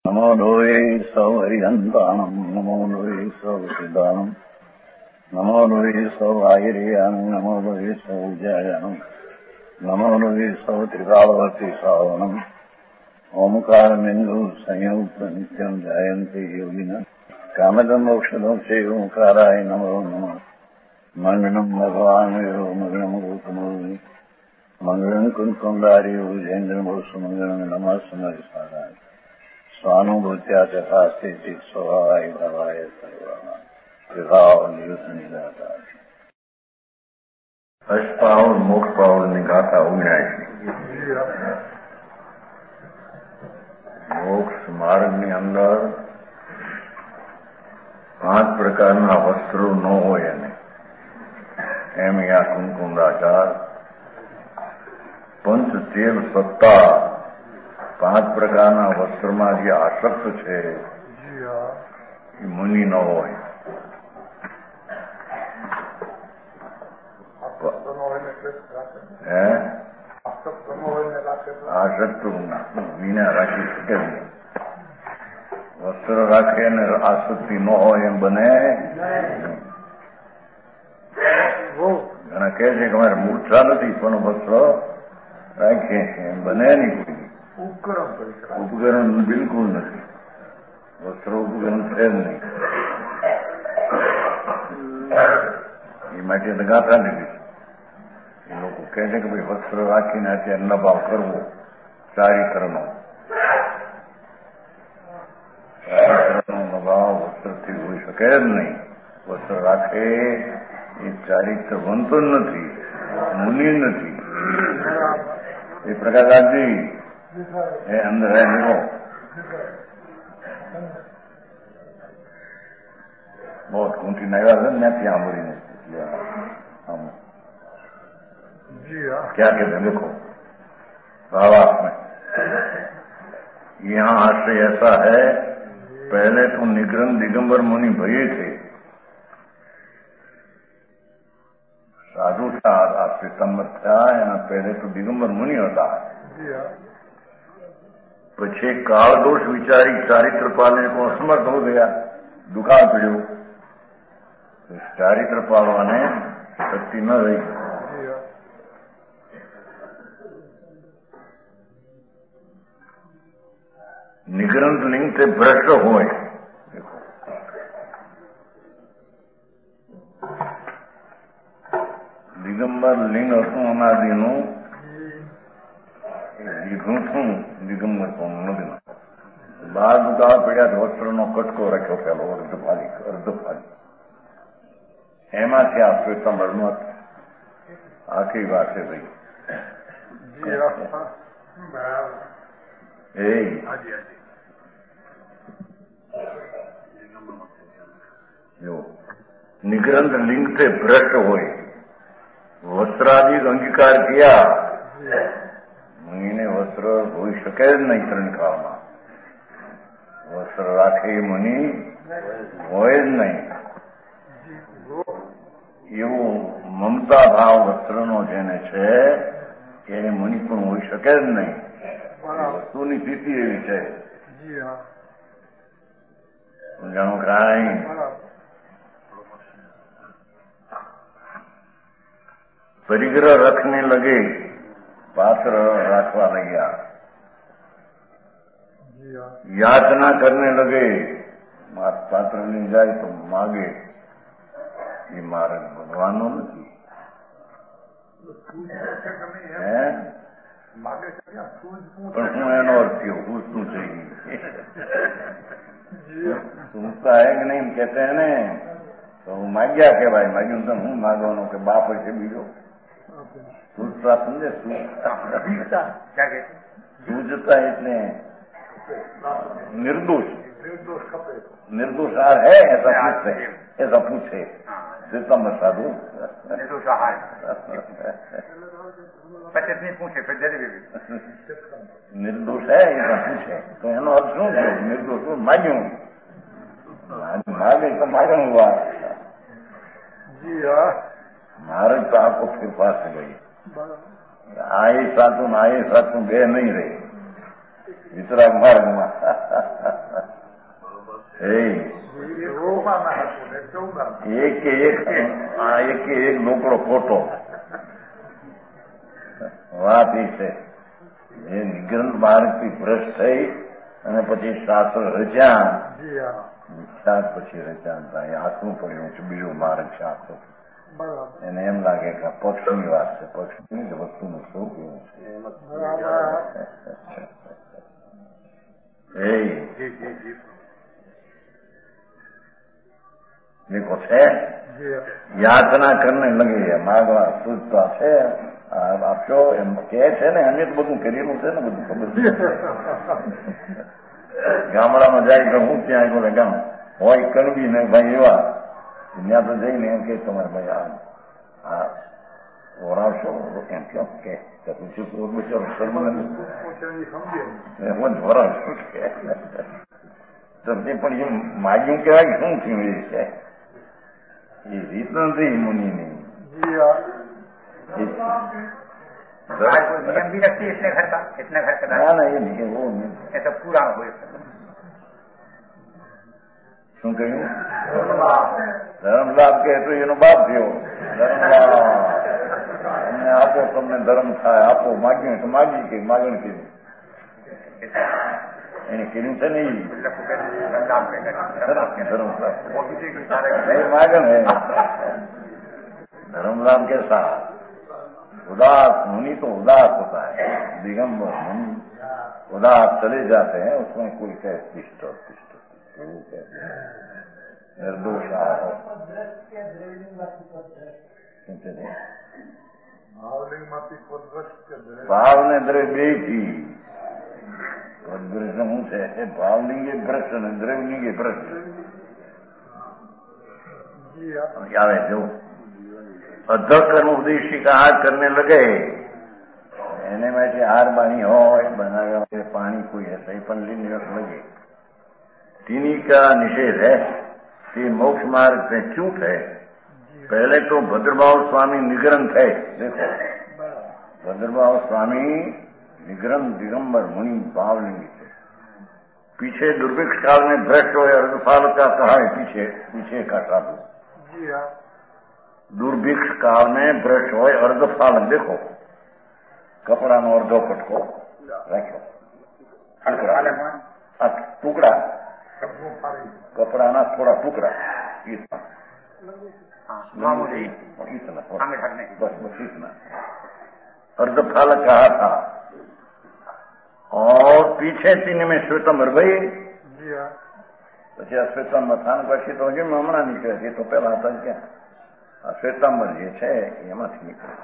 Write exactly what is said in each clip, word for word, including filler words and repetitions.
नमो लोये सौहरिहन्ताणम् नमो लोये सौसिदानम् नमो लोये सौआयर्यानम् नमो लोये सौज्यायानम् नमो लोये सौत्रिकालवती सावनम् ओंकारमिन्दु संयुक्त नित्यम् जायन्ते योगिनः कामदम् मोक्षदम् ओंकाराय नमो नमः मङ्गलम् भगवान् विरो मङ्गलम् गौतमोनि मङ्गलम् कुन्कुण्डारि उजेन्द्रमोसुमङ्गलम् नमः समरिसाराय स्वानुभूत्या तथास्ते स्वभावाय भवाय सर्वाणां विभाव नियुक्त निगाता अष्टपावल मोक्ष पावल निगाता उन्यासी मोक्ष માર્ગની અંદર પાંચ પ્રકારના વસ્ત્રો ન હોય અને એમ યા કુંકુંડાચાર પંચ તેલ સત્તા પાંચ પ્રકારના વસ્ત્રમાં જે આસક્ત છે એ મુનિ ન હોય. હે આસક્ત વિના રાખી શકે નહીં. વસ્ત્ર રાખે ને આસક્તિ ન હોય એમ બને. ઘણા કહે છે કે અમારે મૂર્છા નથી પણ વસ્ત્ર રાખીએ છીએ એમ બને નહીં. ઉપકરણ બિલકુલ નથી. વસ્ત્ર ઉપકરણ છે જ નહીં. એ માટે તો ગાથા લીધી. એ લોકો કહે છે કે ભાઈ વસ્ત્ર રાખીને અત્યારે નભાવ કરવો ચારિત્રનો ચારિત્રનો નભાવ વસ્ત્રથી હોઈ શકે જ નહીં. વસ્ત્ર રાખે એ ચારિત્ર બનતો જ નથી, મુનિ નથી. એ પ્રકાશજી એ અંદર રહેલો बहुत ऊंची नगर है मैं ત્યાં બોલીને हम क्या कहते हैं देखो भावार्थ में यहाँ आश्रय ऐसा है. पहले तो निग्रह दिगंबर मुनि भये थे, साधु था. आपसे सम्मत था यहाँ पहले तो दिगंबर मुनि होता है. પછી કાળદોષ વિચારી ચારિત્ર પાલને को असमर्थ हो गया, दुखा पड़્યો. ચારિત્ર પાલવાને શક્તિ ન રહી. નિગ્રંથ લિંગ તે ભ્રષ્ટ હોય. દિગંબર લિંગ હતું અનાદિનું, દીધું છું દિગંબર પણ નથી. બાર દુકાળ પડ્યા વસ્ત્રનો કટકો રાખ્યો પેલો અર્ધફાલી અર્ધફાલી એમાંથી આ શ્વેતાંબરનો આખી વાત છે ભાઈ. એ જો નિગ્રંથ લિંગ से भ्रष्ट હોય. વસ્ત્રાદિ અંગીકાર किया મુનિને વસ્ત્ર હોઈ શકે જ નહીં. ત્રણ કાળમાં વસ્ત્ર રાખે મુનિ હોય જ નહીં. એવો મમતા ભાવ વસ્ત્રનો જેને છે એને મુનિ પણ હોઈ શકે જ નહીં. વસ્તુની સ્થિતિ એવી છે. જાણો કાંઈ परिग्रह रखने लगे, पात्र राखवा लग्या. याचना करने लगे, पात्र नहीं जाए तो मांगे. ये मार्ग भगवान नो नहीं है. પણ હું એનો અર્થ થયો પૂછતું થઈ સુનતા હે કે નહીં કહેતે હે ને તો હું માગ્યા કે ભાઈ માગ્યું તો હું માગવાનું કે બાપ છે બીજો. સૂચતા સમજે સૂચતા એટલે निर्दोष निर्दोष आहार है ऐसा पूछते ऐसा पूछे सितंबर साधु निर्दोष आहार પછી નહીં પૂછે निर्दोष है ऐसा पूछे तो એનો અર્થ શું છે? निर्दोष માગ્યું मागे तो मागण हुआ. महाराज तो आपको फिर पास से गई. आए सातु आए सातु गए नहीं रहे. वितराग मार्ग में એક કે એક એક કે એક લોકડો ખોટો. વાત એ છે એ નિગ્રંથ માર્ગથી ભ્રષ્ટ થઈ અને પછી શાસ્ત્ર રચ્યા, સાત પછી રચાણ થાય આખું પડ્યું છે બીજું માર્ગ છે આખો. એને એમ લાગે કે આ પક્ષની વાત છે, પક્ષની કે વસ્તુનું શું કેવું છે. देखो है यातना करने लगी मागवा પૂછતા છે આપજો એમ કે છે ને અમે તો બધું કરેલું છે ને બધું ખબર છે. ગામડામાં જાય તો હું ત્યાં બોલે ગામ હોય કરવી ને ભાઈ એવા ત્યાં તો જઈને એમ કે તમારે ભાઈ આ આ ઓરાવશો એમ કેમ કે બિચારો હું વરાવશું કે પણ એમ માગ્યું કેવાય શું થયું એ છે એ રીત નથી मुनि नियम भी रखती है इतने घर का इतने घर का ना ना ये नहीं वो नहीं ऐसा पूरा हो શું કહ્યું ધર્મ લાભ કહે તો એનો બાપ થયો ધર્મ લાભ અમને આપો તમને ધર્મ થાય આપો માગ્યું તો માગી કે માગણ કીધું એને કીધું છે નહીં धर्म मागन है धर्म लाभ के साथ उदास मुनि तो उदास होता है, दिगंबर मुनि उदास चले जाते हैं उसमें कोई कहे पिष्ट पिष्ट निर्दोष भाव ने द्रव्य की દ્રશ્ય શું છે એ ભાવલિંગે ભ્રષ્ટ અને દ્રવ્યલિંગે ભ્રષ્ટ આવે જો અધકર્મ ઉદ્દેશી का हाथ करने लगे એને માટે હાર બાણી હોય બનાવ્યા હોય પાણી કોઈ હશે પણ લીન लगे तीनी का निषेध है कि मोक्ष मार्ग से चूक है. पहले तो भद्रभाव स्वामी निग्रंथ है. देखो भद्रभाव स्वामी निग्रंथ दिगंबर मुनि भावलिंगी थे. पीछे दुर्भिक्ष काल में भ्रष्ट हो अर्धफाल का कहा है पीछे पीछे का साधु दुर्भिक्ष काल में भ्रष्ट हो अर्धफाल. देखो कपड़ा नो अर्धो पटको रखो टुकड़ा कपड़ा ना थोड़ा टुकड़ा इतना इतना बस बस इतना अर्धफाल कहा था. और पीछे तीन में श्वेतंबर भाई પછી આ શ્વેતાંબર થાન પછી તો હજુ હમણાં નીકળે છે તો પેલા હતા ક્યાં આ શ્વેતાંબર જે છે એમાંથી નીકળે.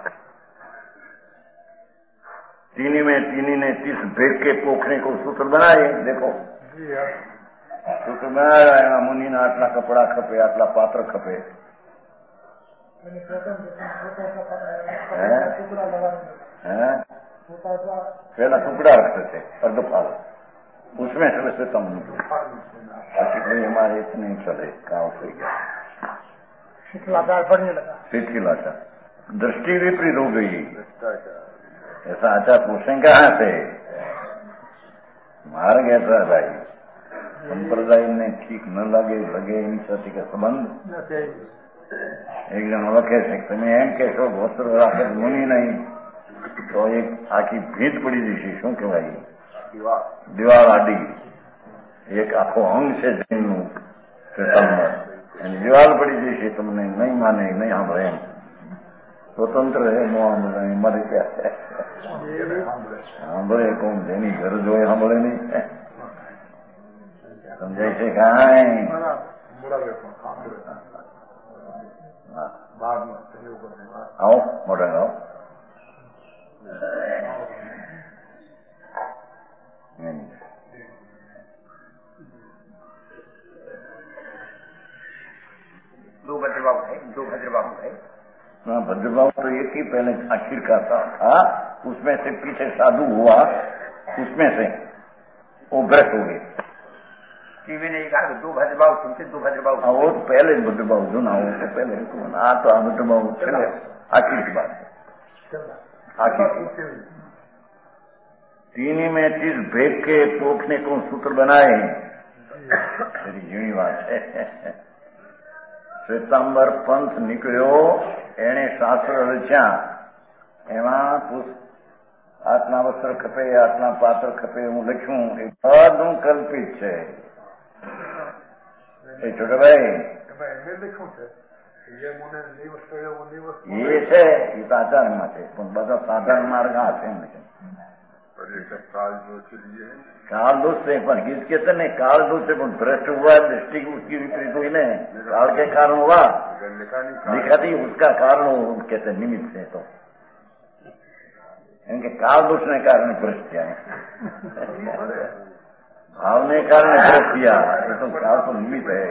तीनी में तीनी ने तीस भेद के पोखने को सूत्र बनाए. देखो सूत्र बनाया એમાં મુનિના આટલા કપડા ખપે આટલા પાત્ર ખપે पहला टुकड़ा रखते थे अर्धफाल उसमें से वैसे कम नहीं हमारे इतने चले गाँव से गया शिथिलाचार बढ़ने लगा. शिथिलाचार दृष्टि विपरीत हो गई. ऐसा आचार पूछें कहाँ से मार गया था भाई संप्रदाय ने ठीक न लगे लगे इन साथी का संबंध एक जन लखे છે તમે એમ કહેશો ગોત્ર રાખે મુનિ નહીં તો એક આખી ભીત પડી જશે. શું કહેવાય દિવાળ આડી એક આખો અંગ છે જૈનનું એની દિવાળ પડી જશે તમને નહીં માને નહીં સાંભળે એમ સ્વતંત્ર છે મારે ક્યાં સાંભળે કોણ જેની ઘર જોઈ સાંભળે નહીં સમજાય છે કાંઈ આવો મોટા આવો दो भद्रबाबू है दो भद्रबाबू है. हाँ भद्रबाबू तो एक ही पहले आखिर का था, था उसमें से पीछे साधु हुआ उसमें से वो भ्रष्ट हो गए. टीवी ने कहा दो भद्रबाबू सुनते दो भद्रबाबू हाँ वो तो पहले भद्रबाबू सुना वो तो पहले हाँ तो आ भद्रबाबू चले आखिर की बात आखिर तीनी में तीस भेद के पोखने को सूत्र बनाए એની ઝીણી વાત છે. શ્વેતાંબર પંથ નીકળ્યો, એણે શાસ્ત્ર રચ્યા, એમાં આટલા વસ્ત્ર ખપે, આટલા પાત્ર ખપે હું લખ્યું, એ બધું કલ્પિત છે. એ છોટાભાઈ એ છે એ તો આચાર્યમાં છે, પણ બધા સાધારણ માર્ગ આ છે. काल दोष से पर गीत कहते नहीं, काल दोष से भ्रष्ट हुआ, दृष्टि उसकी विपरीत हुई ने, काल के कारण हुआ, दिखाती उसका कारण कहते निमित्त है. तो इनके काल दोष ने कारण भ्रष्ट किया, भाव ने कारण भ्रष्ट किया, तो काल तो निमित्त है.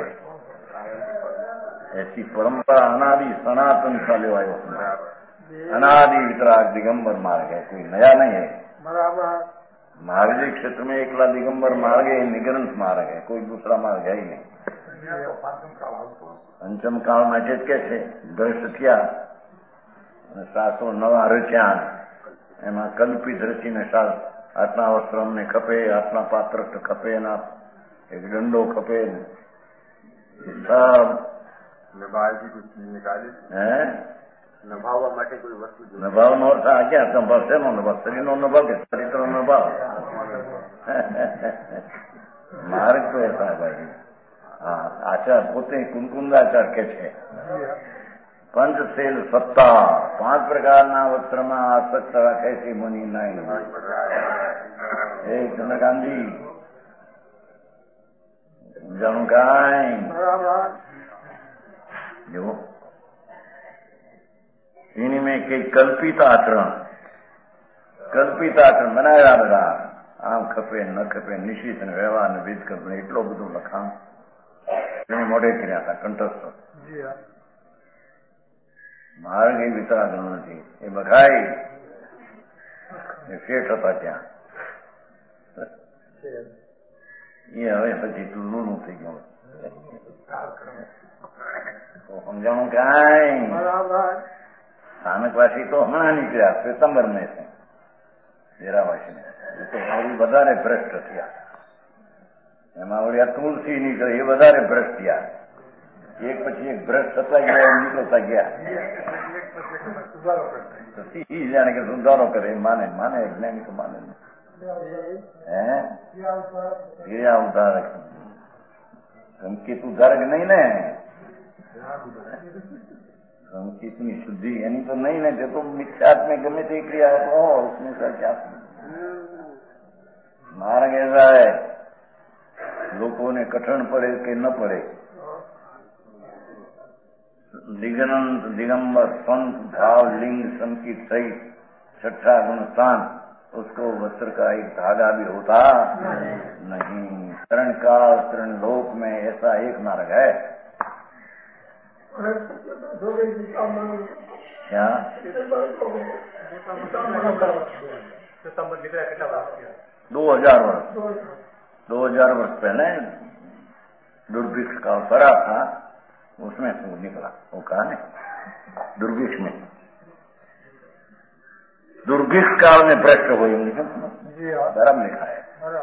ऐसी परंपरा अनादि सनातन चले आयो, अनादि वितराग दिगंबर मार्ग है, कोई नया नहीं है. मार्ग क्षेत्र में एकला दिगंबर मार्ग है, निग्रंथ मार्ग है, कोई दूसरा मार्ग है ही नहीं. पंचम काल માટે જ કે છે ભ્રષ્ટ થયા, શાસ્ત્રો નવા રચ્યા, એમાં કલ્પિત રચીને આટલા વસ્ત્ર અમને ખપે, આટલા પાત્ર ખપે, એક દંડો ખપે, નભાવવા માટે કોઈ વસ્તુ નભાવનો અર્થ આ ક્યાં સંભાવ છે? નો નભાવ શરીરનો નભાવ કે ચરિત્રનો નભાવ? માર્ગ તો એસા ભાઈ. હા, આચાર પોતે કુંકુંદાચાર કે છે પંચશીલ સત્તા, પાંચ પ્રકારના વસ્ત્રમાં આસક્ત રાખે છે મુનિ નહીં. એ ચંદ્રકાંતજી સમજાણું કાંઈ જુઓ, इन्हीं में कई कल्पित आचरण, कल्पित आचरण बनाया બધા, આમ ખપે ન ખપે, નિશ્ચિત ને વ્યવહાર ને વિધ કલ્પના, એટલો બધું લખાણ એને મોઢે કર્યા હતા કંઠસ્થ. માર્ગ એ વિતરાગનો નથી, એ બઘાઈ એ શેઠ હતા ત્યાં, એ હવે પછી લૂલું થઈ ગયું. સમજાણું કાંઈ? સ્થાનકવાસી તો હમણાં નીકળ્યા, શ્વેતાંબર મેં છે ડેરાવાસી ને, એ તો આવડી વધારે ભ્રષ્ટ થયા. એમાં આવડી આ તુલસી નીકળે એ વધારે ભ્રષ્ટ થયા. એક પછી એક ભ્રષ્ટ થતા ગયા, નીકળતા ગયા. જાણે કે સુધારો કરે, માને માને જ્ઞાની તો માને હે ક્રિયા ઉધારક, સંકેત ઉધારક નહીં ને, संकितनी शुद्धि यानी तो नहीं ना, जो तो मिथ्यात्व में गमे ते क्रिया हो उसमें सर क्या मार्ग ऐसा है, लोगों ने कठिन पड़े कि न पड़े, दिगंत दिगंबर संत भाव लिंग संकित सहित छठा गुण स्थान, उसको वस्त्र का एक धागा भी होता नहीं. तरण काल तरण लोक में ऐसा एक मार्ग है. क्या दो हजार वर्ष दो हजार वर्ष पहले दुर्भिक्ष काल पड़ा था, उसमें से वो निकला. वो कहा नहीं, दुर्भिक्ष में दुर्भिक्ष काल में भ्रष्ट हुई धर्म लिखा है.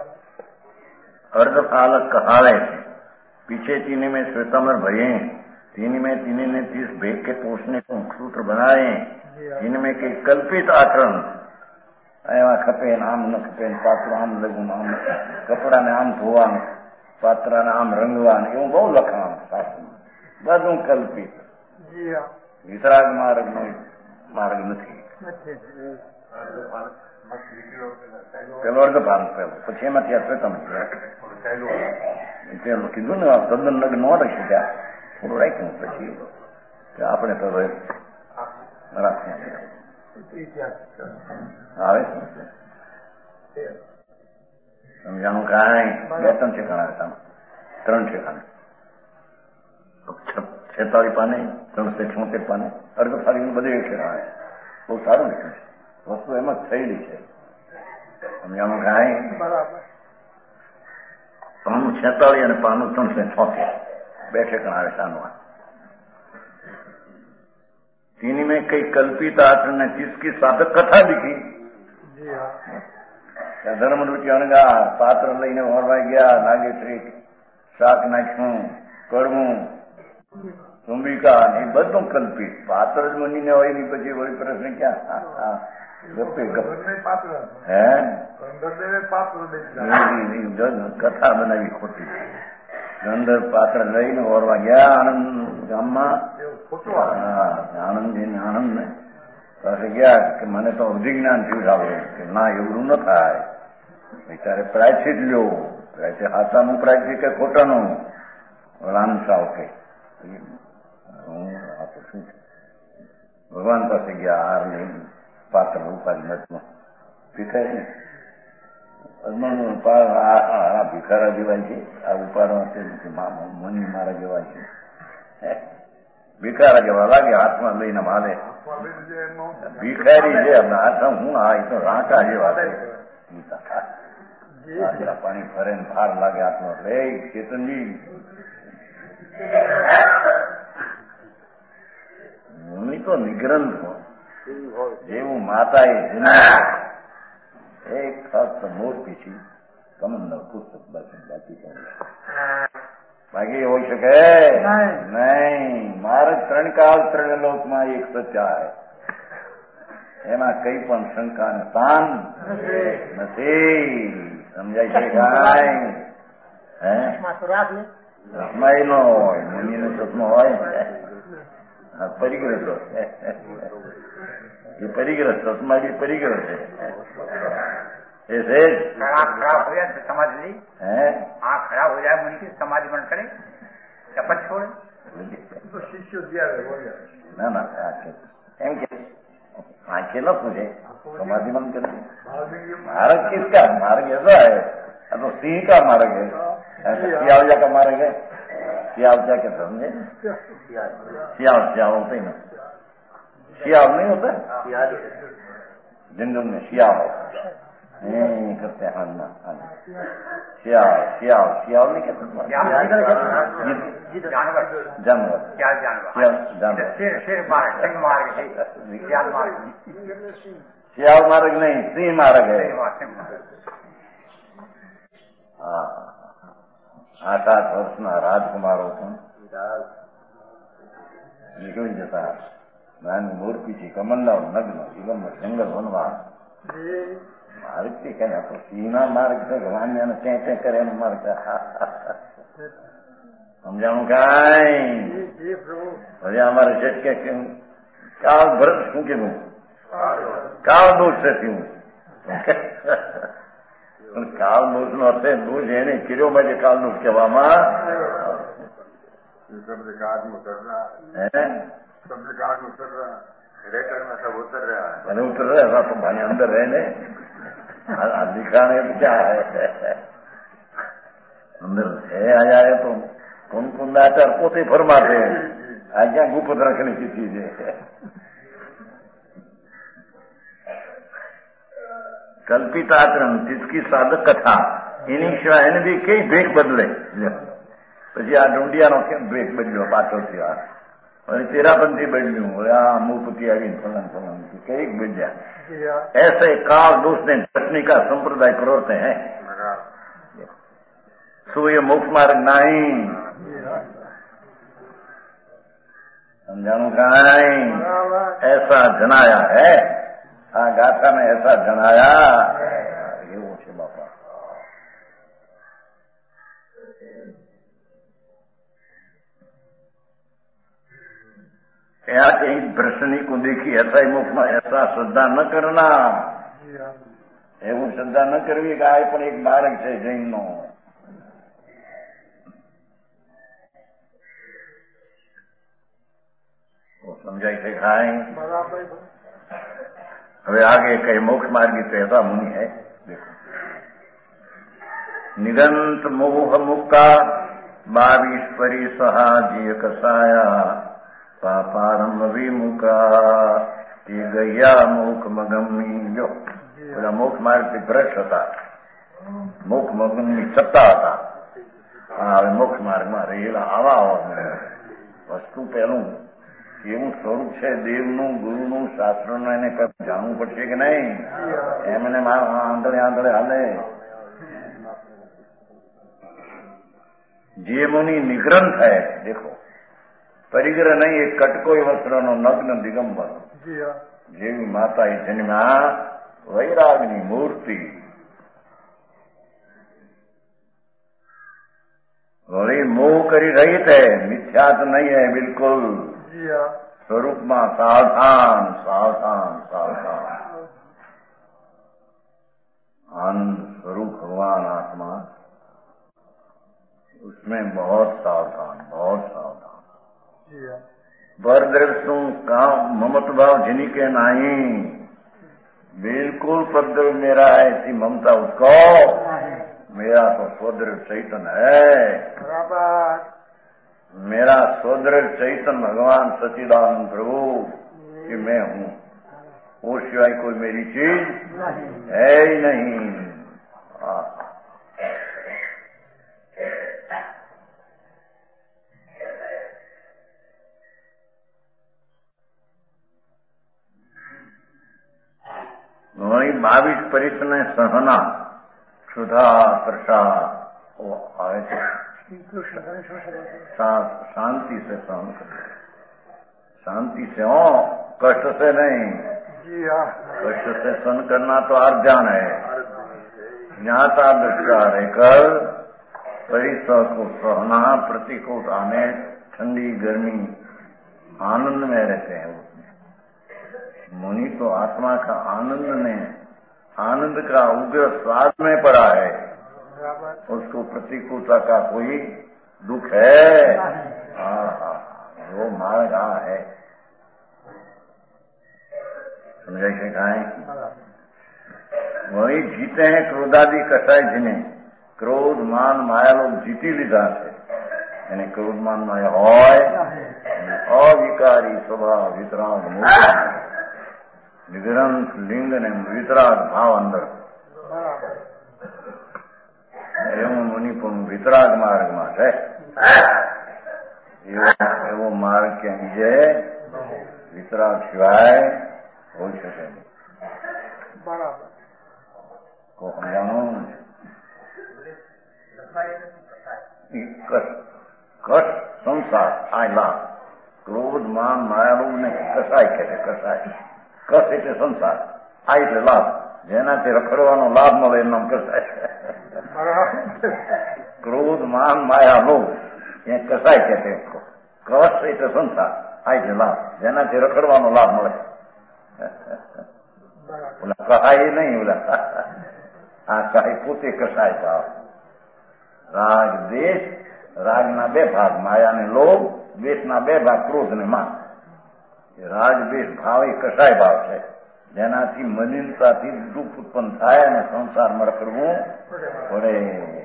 अर्धकालक कहावे थे, पीछे तीन में श्वेतांबर भये, तीन में तीन ने तीस भेद के पोषने को सूत्र बनाए, तीन में कई कल्पित आचरण, एवं खपे आम न खपे, पात्र आम लगू, आम कपड़ा ने आम धोवा, पात्रा ने आम रंगवा, एवं बहु लखाण शास्त्र બધું કલ્પિત. વિતરાગ માર્ગ નો માર્ગ નથી. પેલો અર્ધભાગ પેલો, પછી એમાંથી શ્વેતમ પેલું કીધું ને, તદ્દન નગ ન રાખી ત્યાં થોડું રાખ્યું, પછી આપણે તો રાખીએ આવે સમજાણું કાંઈ. બે ત્રણ ઠેકાણા હતા, ત્રણ ઠેકાણા, છેતાલીસ પાને, ત્રણસો છોતેર પાને, અર્ધફાળી બધે ઠેકાણા. બહુ સારું લખ્યું છે, વસ્તુ એમ જ થયેલી છે. સમજાણું કાંઈ. પાનું છેતાલીસ અને પાનું ત્રણસો છોતેર બે ઠેકાણા આવે સાનું. तीन में कई कल्पित आचरण ने जिसकी साधक कथा लिखी, धर्म रुचि अणगा पात्र लईने वरवाई गया, नागेश्वरी શાક નાખ્યું, કડવું, ચુંબિકા એ બધું કલ્પિત. પાત્ર જ મુનિને હોય ની પછી વળી પ્રશ્ન ક્યાં? ગપે ગપ હે કથા બનાવી ખોટી. અંદર પાત્ર લઈને ઓરવા ગયા આણંદ ગામમાં. આણંદજી ને આણંદ ને પાસે ગયા કે મને તો અધિજ્ઞાન થયું આવે કે ના એવું ન થાય, ત્યારે પ્રાયશ્ચિત લ્યો. પ્રાયશ્ચિત હાથાનું પ્રાયશ્ચિત કે ખોટાનું? રામ સાવ કે હું આપું છું. ભગવાન પાસે ગયા હાર લઈ પાત્ર ઉપાડી નથી ભીખાય ભિખારા જેવા છે. આ ઉપાડવા મની મારા જેવા છે. ભિખારા જેવા લાગે, હાથમાં લઈને માલે. ભિખારી છે હાથમાં. હું આ તો રાંકા જેવા છે. પાણી ફરે ને ભાર લાગે હાથમાં. લે ચેતનજી મુનિ તો નિગ્રંથ જેવું માતા એ એક ફક્ત મોર પીછી કમંદર પુસ્તક બાકી બાકી બાકી હોઈ શકે નહીં. મારે ત્રણ કાળ ત્રણ લોકમાં એક સચ્ચા એમાં કઈ પણ શંકા ને સ્થાન નથી. સમજાય છે કાંઈ? હે રસમાઈ નો હોય, મુનિ નો ચશ્મો હોય પરિગ્રહ. એ પરિગ્રહ ચશ્મા જે પરિગ્રહ છે એ છે खराब हो जाए समाज नहीं है। हाँ खराब हो जाए मुनि की समाज बन करे चपट छोड़े तो शिष्य दिया ना ना एम के आंखें न पूछे समाधि मन कर मार्ग किसका मार्ग ऐसा है? तो सिंह का मार्ग है, सियावजा का मार्ग है। सियावजा के समझे? सियाव सियाव होते ना, सियाव नहीं होता जिंदगी में सियाव नहीं करते। हाँ ना हाँ सियाव सियाव सियाव नहीं कहते जानवर जानवर क्या जानवर जानवर शेर शेर मार्ग सिंह मार्ग सियाल मार्ग सियाव मार्ग नहीं सिंह मार्ग है। हाँ आठ आठ વર્ષના રાજકુમારો પણ નીકળી જતા નાની મૂર્તિથી કમંડાઓ નગ્ન જીવનમાં જંગલ વનવા માર્ગ થી કહે તો સિંહના માર્ગ છે ગ્રામ્યને ત્યાં ત્યાં કરે એનો માર્ગ સમજાણું કાંઈ? હવે અમારે શેઠ કે કાળ ભરત શું કીધું? કાળ દોષ છે શું? કાળ દોષ નો અર્થ દોષ એને કિર્યો માં જે કાળ દોષ કહેવામાં અને ઉતર રહ્યા તો ભાઈ અંદર રહે ને दिखाने क्या है अंदर है आ जाए तो कौन कौन आचार पोते फरमाते हैं आज्ञा गुप्त रखने की चीज है। कल्पित आचरण जिसकी साधक कथा એની સિવાય એને બી કઈ બ્રેક બદલે પછી આ ડુંડિયાનો કેમ બ્રેક બદલ્યો પાછળથી આ અને તેરાપંથી બદલ્યું આ મૂર્તિ આવીને ફલન ફલન કઈક બદલ્યા। ऐसे काल दूसरे दर्शनी का संप्रदाय प्रवर्ते हैं सो ये मोक्ष मार्ग नहीं समझाणु काई ऐसा जनाया है। हाँ गाथा में ऐसा जनाया ये वो छे बापा क्या कहीं प्रश्नी को देखी ऐसा ही मुख में ऐसा श्रद्धा न करना एवं श्रद्धा न करवी कि आ पण एक मार्ग है जैन नो समझाई थे खाए હવે આગે કઈ મોક્ષ માર્ગી તો ऐसा मुनि है। देखो निगंत मोह मुक्का बावीस परी सहा जीय कसाया पापारंभ विमुका ये गया मोख मगमी जो પેલા મોક્ષ માર્ગ થી ભ્રષ્ટ હતા મોક્ષ મગનની સત્તા હતા। હવે મોક્ષ માર્ગમાં રહેલા આવા વસ્તુ પેલું એવું સ્વરૂપ છે દેવનું ગુરુનું શાસ્ત્રનું એને જાણવું પડશે કે નહીં? એમને આંધળે આંધળે હાલે જે મુનિ નિગ્રંથ है देखो પરિગ્રહ નહીં એ કટકોઈ વસ્ત્રનો નગ્ન દિગંબર જેવી માતા એ જન્મ્યા વૈરાગની મૂર્તિ वही मोह करी रहित है, मिथ्यात नहीं है बिल्कुल। स्वरूप में सावधान सावधान सावधान आनंद स्वरूप भगवान आत्मा, उसमें बहुत सावधान बहुत सावधान। बरदृष्टु काम ममत भाव जिनी के नहीं, बिल्कुल पद मेरा ऐसी ममता उसको, मेरा तो स्वदृढ़ चैतन्य है, मेरा स्वदृढ़ चैतन्य भगवान सच्चिदानंद प्रभु कि मैं हूँ, वो सिवाय कोई मेरी चीज है ही नहीं। वही बावीस परिश्रम सहना क्षुधा प्रसाद वो आए थे, शांति से सहन कर, शांति से हो, कष्ट से नहीं। कष्ट से सहन करना तो अर्जान है। ज्ञाता दृष्टा रहकर परिसर को सहना, प्रतिकूल आने, ठंडी गर्मी आनंद में रहते हैं। मुनि तो आत्मा का आनंद में, आनंद का उग्र स्वाद में पड़ा है, उसको प्रतिकूलता का कोई दुख है? वो मार्ग है, समझे के कहा? वही जीते हैं क्रोधादि कसाय जिन्हें क्रोध मान माया लोग जीती लीधा है, यानी क्रोध मान माया होय अविकारी स्वभाव वितराग निग्रंथ लिंग ने वितराग भाव अंदर एवं मुनि પણ વિતરાગ માર્ગમાં છે, એવો માર્ગ ક્યાંય છે વિતરાગ સિવાય હોઈ શકે નહીં। બરાબર કો સમજાણું? કષ્ટ સંસાર આયલા ક્રોધ માન માયા લોભ ને કસાય કહે, કસાય કસ એટલે સંસાર, આ એટલે લાભ, જેનાથી રખડવાનો લાભ મળે એમ નામ કસાય। क्रोध मान माया लोभ ये कसाय कहते हैं उसको। कस એટલે સંસાર, આ એટલે લાભ, જેનાથી રખડવાનો લાભ મળે। ઓલા કહાય નહીં, ઓલા આ કહાય પોતે કસાય ભાવ। રાગ દેશ, રાગના બે ભાગ માયા ને લોભ, દેશના બે ભાગ ક્રોધ ને માન। રાગ દેશ ભાવ એ કસાય ભાવ છે, જેનાથી મલિનતાથી દુઃખ ઉત્પન્ન થાય અને સંસારમાં રખડવું પડે।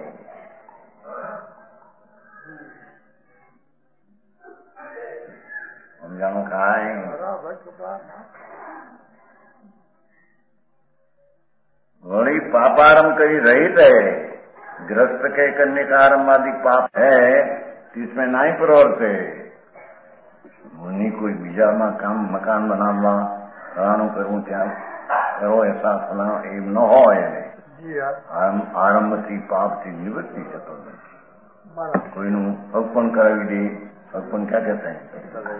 સમજાણું કાંઈ? वही पापारंभ करी रहित है, ग्रस्त के कन्याकारम आदि पाप है, इसमें नहीं प्रवृत्त है। मुनि कोई बीजा में काम मकान बनावा फलाणु करવું ત્યાં કરો ऐसा फलाणु एम न हो, आरंभ थी पाप थी निवृत्ति થતો નથી। કોઈનું અર્પણ કરાવી દે, અર્પણ क्या कहते हैं?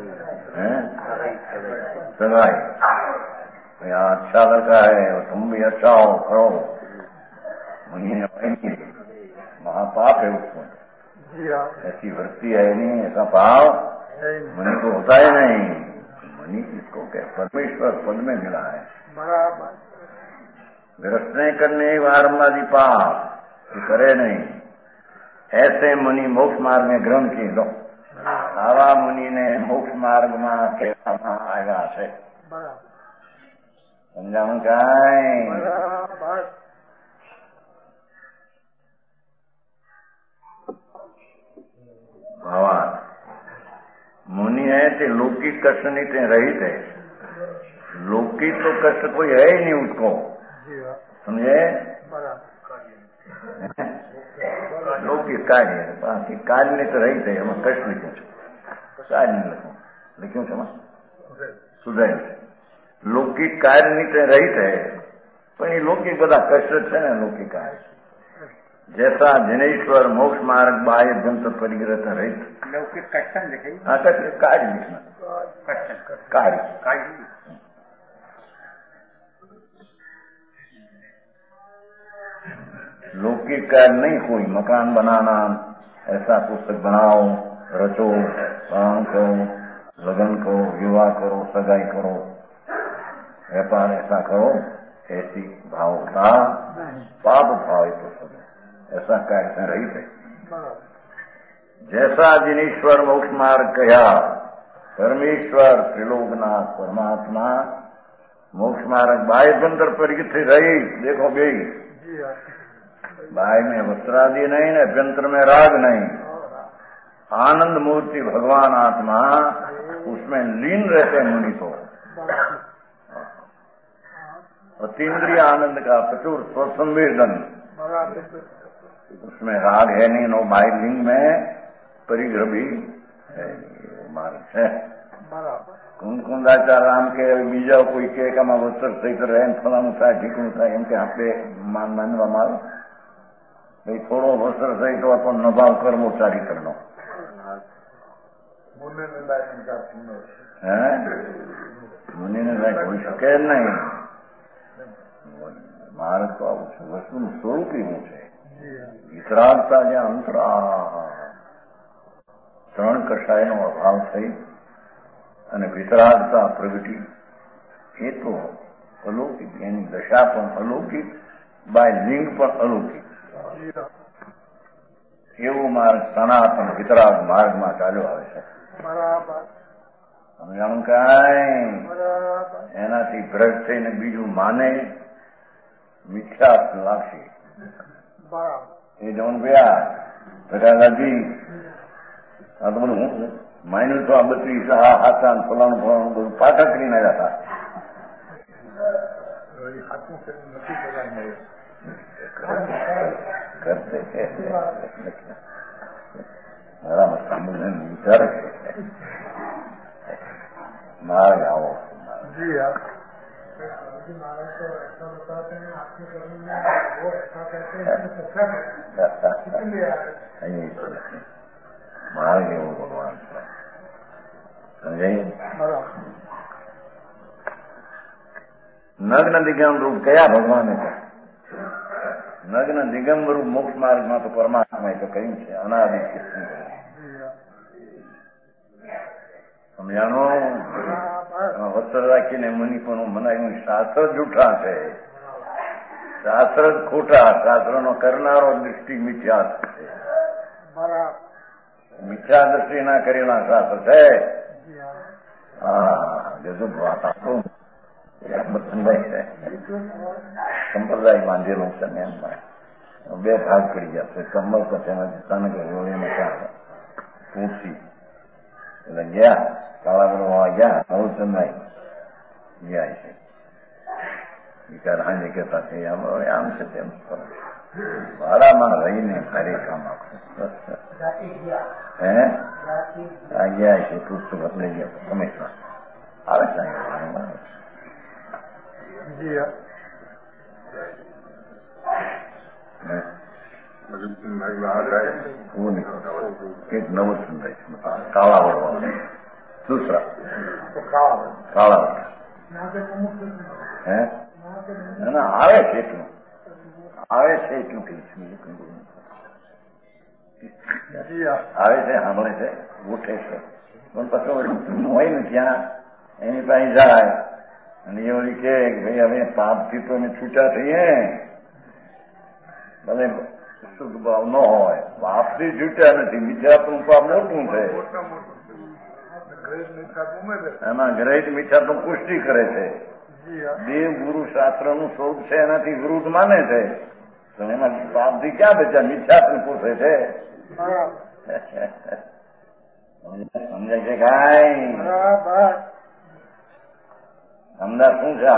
सगाई। यहाँ अच्छा लड़का है, तुम भी अच्छा हो, करो, मुनि महापाप है उसको, ऐसी वृत्ति है नहीं, ऐसा भाव मुनि को होता ही नहीं। मुनि इसको क्या परमेश्वर पद में मिला है। ग्रस्त नहीं करने आरंभादि पाप करे नहीं, ऐसे मुनि मोक्ष मार्ग में ग्रहण की लो। आवा मुनि ने मोक्ष मार्ग में कहવામાં આવ્યા છે। समझाऊं काई? भगवान मुनि है ते लौकिक कष्ट नहीं ते रहित है। लौकिक तो कष्ट कोई है ही नहीं उसको, समझे? लौकिक कार्य है, बाकी कार्य नहीं तो रहित है। हम कष्ट लिखूं कार्य नहीं लिखूं, लिखूं क्षमा सुधर लौकिक कार्य नहीं रहित है, પણ એ લૌકિક બધા કષ્ટ છે ને, લૌકિક કાર્ય जैसा जिनेश्वर मोक्ष मार्ग बाह्य जंत्र परिग्रह रहित लौकिक कष्टम लिखे हाँ कार्य कार्य लिखना कष्ट कार्य कार्य लौकिक कार्य नहीं कोई मकान बनाना ऐसा पुस्तक बनाओ रचो काम करो लगन करो विवाह करो सगाई करो व्यापार ऐसा करो ऐसी भावता पाप भाव तो सब ऐसा कार्य से रहित है जैसा जिनेश्वर मोक्ष मार्ग कया परमेश्वर त्रिलोकनाथ परमात्मा मोक्ष मार्ग बाह्य जंत्र परिचित रही देखो बे बाह्य में वस्त्रादि नहीं न अभ्यंतर में राग नहीं आनंद मूर्ति भगवान आत्मा उसमें लीन रहते मुनि को अतीन्द्रिय आनंद का प्रचुर स्वसंवेदन उसमें राग है नहीं नो बाह्य लिंग में परिग्रह भी है मार्ग है कुंदाचार राम के बीजा कोई के कमा वस्त्र सही कर रहे फलाणु था ढीकणु था एम के हाथे मान मानवा मारो भाई थोड़ो वस्त्र सही तो अपन नभाव कर्मो चारी करनो मुनि ने लायक होई શકે नहीं માર્ગ તો આવું છે વસ્તુનું સ્વરૂપ એવું છે વિતરાગતા જ્યાં અંતરા ત્રણ કષાયનો અભાવ થઈ અને વિતરાગતા પ્રગટી એ તો અલૌકિક એની દશા પણ અલૌકિક બાય લિંગ પણ અલૌકિક એવો માર્ગ સનાતન વિતરાગ માર્ગમાં ચાલ્યો આવે છે સમજાણું કાંઈ એનાથી ભ્રષ્ટ થઈને બીજું માને મિથ્યા લાગશે એ જવાનું ગયા પ્રકાશજી આ તો બધું હું માન્યું તો આ બત્રીસ આ હાથા ફલાણું ફલાણું બધું પાછા કરીને આવ્યા હતા કરતે બરાબર સાંભળીને વિચાર માર્ગ આવો માર્ગ એવો ભગવાન છે સમજાય નગ્ન દિગંબર રૂપ કયા ભગવાને છે નગ્ન દિગંબર રૂપ મોક્ષ માર્ગમાં તો પરમાત્માએ તો કહ્યું છે અનાદિ કૃષ્ણ સમજાણો વસ્ત્ર રાખીને મુનિ પણ મનાયું શાસ્ત્ર જૂઠા છે શાસ્ત્ર જ ખોટા શાસ્ત્રનો કરનારો દૃષ્ટિ મિથ્યા છે મિથ્યા દ્રષ્ટિ ના કરેલા શાસ્ત્ર છે હા ગજબ વાત આપો સંપ્રદાય બાંધેલું છે ને એમાં બે ભાગ પડી જશે કમલ પછી અચાનક હોળીમાં ચાલે પૂછી એટલે ગયા કાળા ગયા નવચંદાઈ ગયા છે વિચાર હાજે કહેતા છે આમ છે તેમ ભાડામાં રહીને ઘરે કામ આપું હે આ ગયા છે પુસ્તક બદલાઈ ગયા હંમેશા આવે છે એક નવો સંદાય કાળા વળવા દૂસરા કાળા હે આવે છે એટલું આવે છે એટલું કહીશ આવે છે સાંભળે છે ઉઠે છે પણ પછી હોય ને ત્યાં એની પાસે જાય અને એ ઓલી કે ભાઈ હવે પાપથી તો અમે છૂટા થઈએ ભલે શુદ્ધ ભાવ ન હોય પાપથી છૂટ્યા નથી મિથ્યાત્વનું પાપ મોટું છે એમાં ગ્રહિત મિથ્યાત્વ પુષ્ટિ કરે છે દેવ ગુરુ શાસ્ત્રનું સ્વરૂપ છે એનાથી વિરુદ્ધ માને છે તો એમાં પાપથી ક્યાં બચ્યા મિથ્યાત્વ પૂછે છે સમજાય છે કાંઈ સમજા શું છે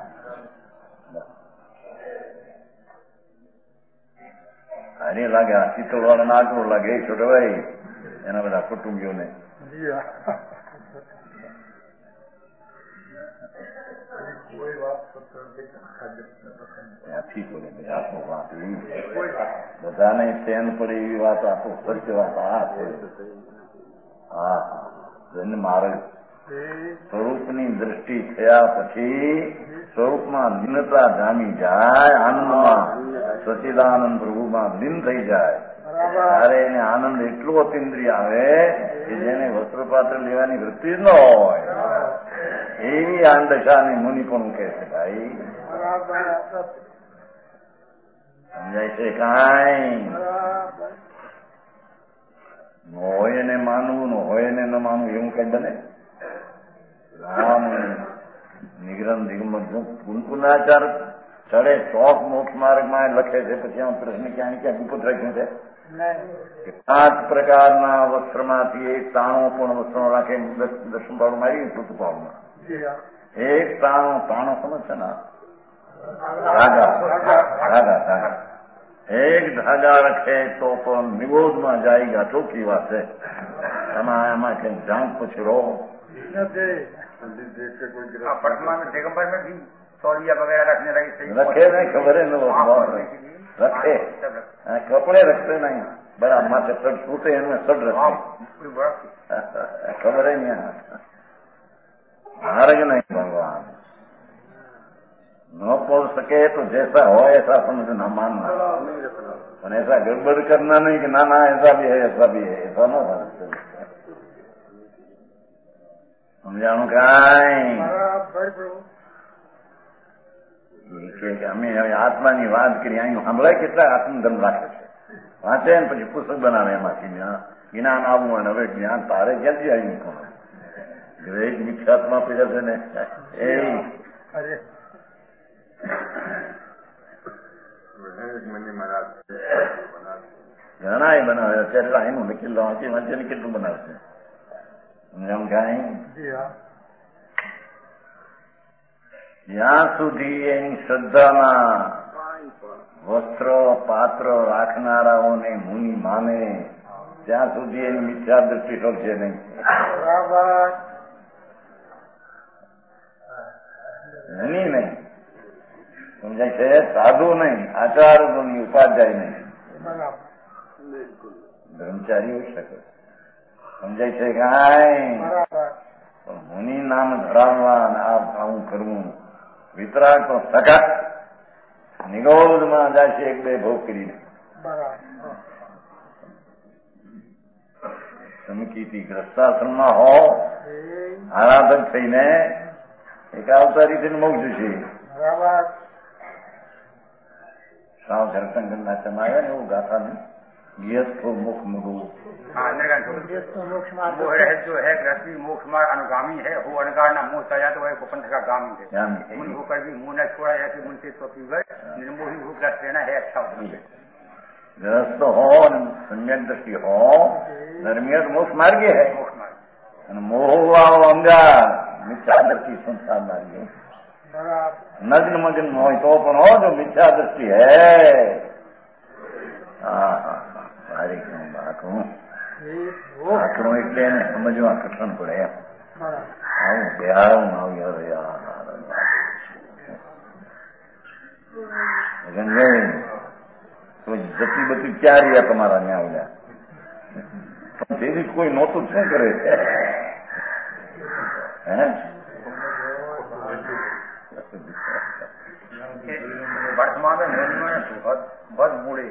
અરે લાગે આ શીતળ વાળા નાગરો લાગે એ છોટવાઈ એના બધા કુટુંબીઓને કોઈ વાત ત્યાંથી બોલે આપો વાત બધાને ચેન પડે એવી વાત આપો સત્ય વાત આ છે. હા હા જન માર્ગ સ્વરૂપની દ્રષ્ટિ થયા પછી સ્વરૂપમાં લીનતા જામી જાય, આનંદમાં સચિદાનંદ પ્રભુમાં લીન થઈ જાય ત્યારે એને આનંદ એટલો અતિન્દ્રિય આવે કે જેને વસ્ત્રપાત્ર લેવાની વૃત્તિ જ ન હોય એવી આંદશાને મુનિ પણ કહે છે. ભાઈ સમજાય છે? કાંઈ હોય એને માનવું, હોય એને ન માનવું એવું કઈ બને? રામ નિગ્રહ દિગંબર પુનપુનાચાર ચડે ચોક મોક્ષ માર્ગમાં લખે છે. પછી આ પ્રશ્ન ક્યાં ક્યાં ગુપ્ત રાખ્યું છે કે પાંચ પ્રકારના વસ્ત્રમાંથી એક તાણો પણ વસ્ત્રો રાખે. દર્શન પાડું મારી ટૂંકપાડમાં એક તાણો તાણો સમજ છે ને, ધાગા ધાગા ધાગા એક ધાગા રખે તો પણ નિરોધમાં જાયગા. ચોખ્ખી વાત છે. એમાં એમાં કઈ જાણ પછી રહો दिगंबर में भी तौलिया वगैरह रखने लगे, रखे नहीं खबर है रखे कपड़े रखते नहीं बड़ा माथे सड़ छूटे इनमें सड़ रखे खबर है नहीं मार्ग नहीं भगवान न पढ़ सके तो जैसा हो ऐसा समझ ना मानना, पर ऐसा गड़बड़ करना नहीं कि ना ना ऐसा भी है ऐसा भी है, ऐसा ना સમજાણું કાંઈ અમે હવે આત્માની વાત કરી. અહીં સાંભળાય કેટલા આત્મધર્મ રાખે છે, વાંચે ને પછી પુસ્તક બનાવે એમાંથી જ્ઞાન આવવું અને હવે જ્ઞાન તારે ક્યાંથી આવી કોણ ગ્રેટ મિથ્યાત્મા પીડા છે ને એ ઘણા એ બનાવે. અત્યારે એનું લખેલું વાંચી વાંચીને કેટલું બનાવશે સમજાવું કાંઈ? જ્યાં સુધી એની શ્રદ્ધામાં વસ્ત્રો પાત્ર રાખનારાઓને મુનિ માને ત્યાં સુધી એની મિથ્યા દ્રષ્ટિ શકશે નહીં. મુનિ નહીં સમજાય છે, સાધુ નહીં, આચાર્ય નહીં, ઉપાધ્યાય નહીં, બ્રહ્મચારી હોઈ શકે. સમજાય છે કાંઈ? પણ મુનિ નામ ધરાવવા આવું કરવું વિતરાગ તો સગા નિગોધમાં જાય છે એક બે ભોગ કરીને. ચમકીથી ગ્રસ્તાશ્રમમાં હો આરાધક થઈને એક અવતારી થઈને મોક્ષ છે. સાવ જળશંકરના ચમાયા ને એવું ગાથા ને ગિયસ્તો मुख मुगु जो है गृहस्थी मोक्ष मार्ग अनुगामी है, वो अनगाना मुंह सजा तो वो पंथ का गामी है. मुनि होकर भी मुंह न छोड़ा है कि मुंह से तो पीवर निर्मोही हो ग्रस्त रहना है. अच्छा ग्रस्त हो सम्यक दृष्टि हो धर्मियत मोक्ष मार्ग है. मोक्ष मार्ग मोह अंगार मिथ्या दृष्टि संसार मार्ग नग्न मग्न हो तो पण हो जो मिथ्या दृष्टि है. હા હા સારી આકડું આકડું એટલે એને સમજવા કઠણ પડે એમ. આવું બિહારું આવું જતી બધી ક્યાં રહ્યા તમારા ત્યાં આવ્યા તેની કોઈ નહોતું શું કરે છે હે? वर्तमान में बहुत बहुत बूढ़े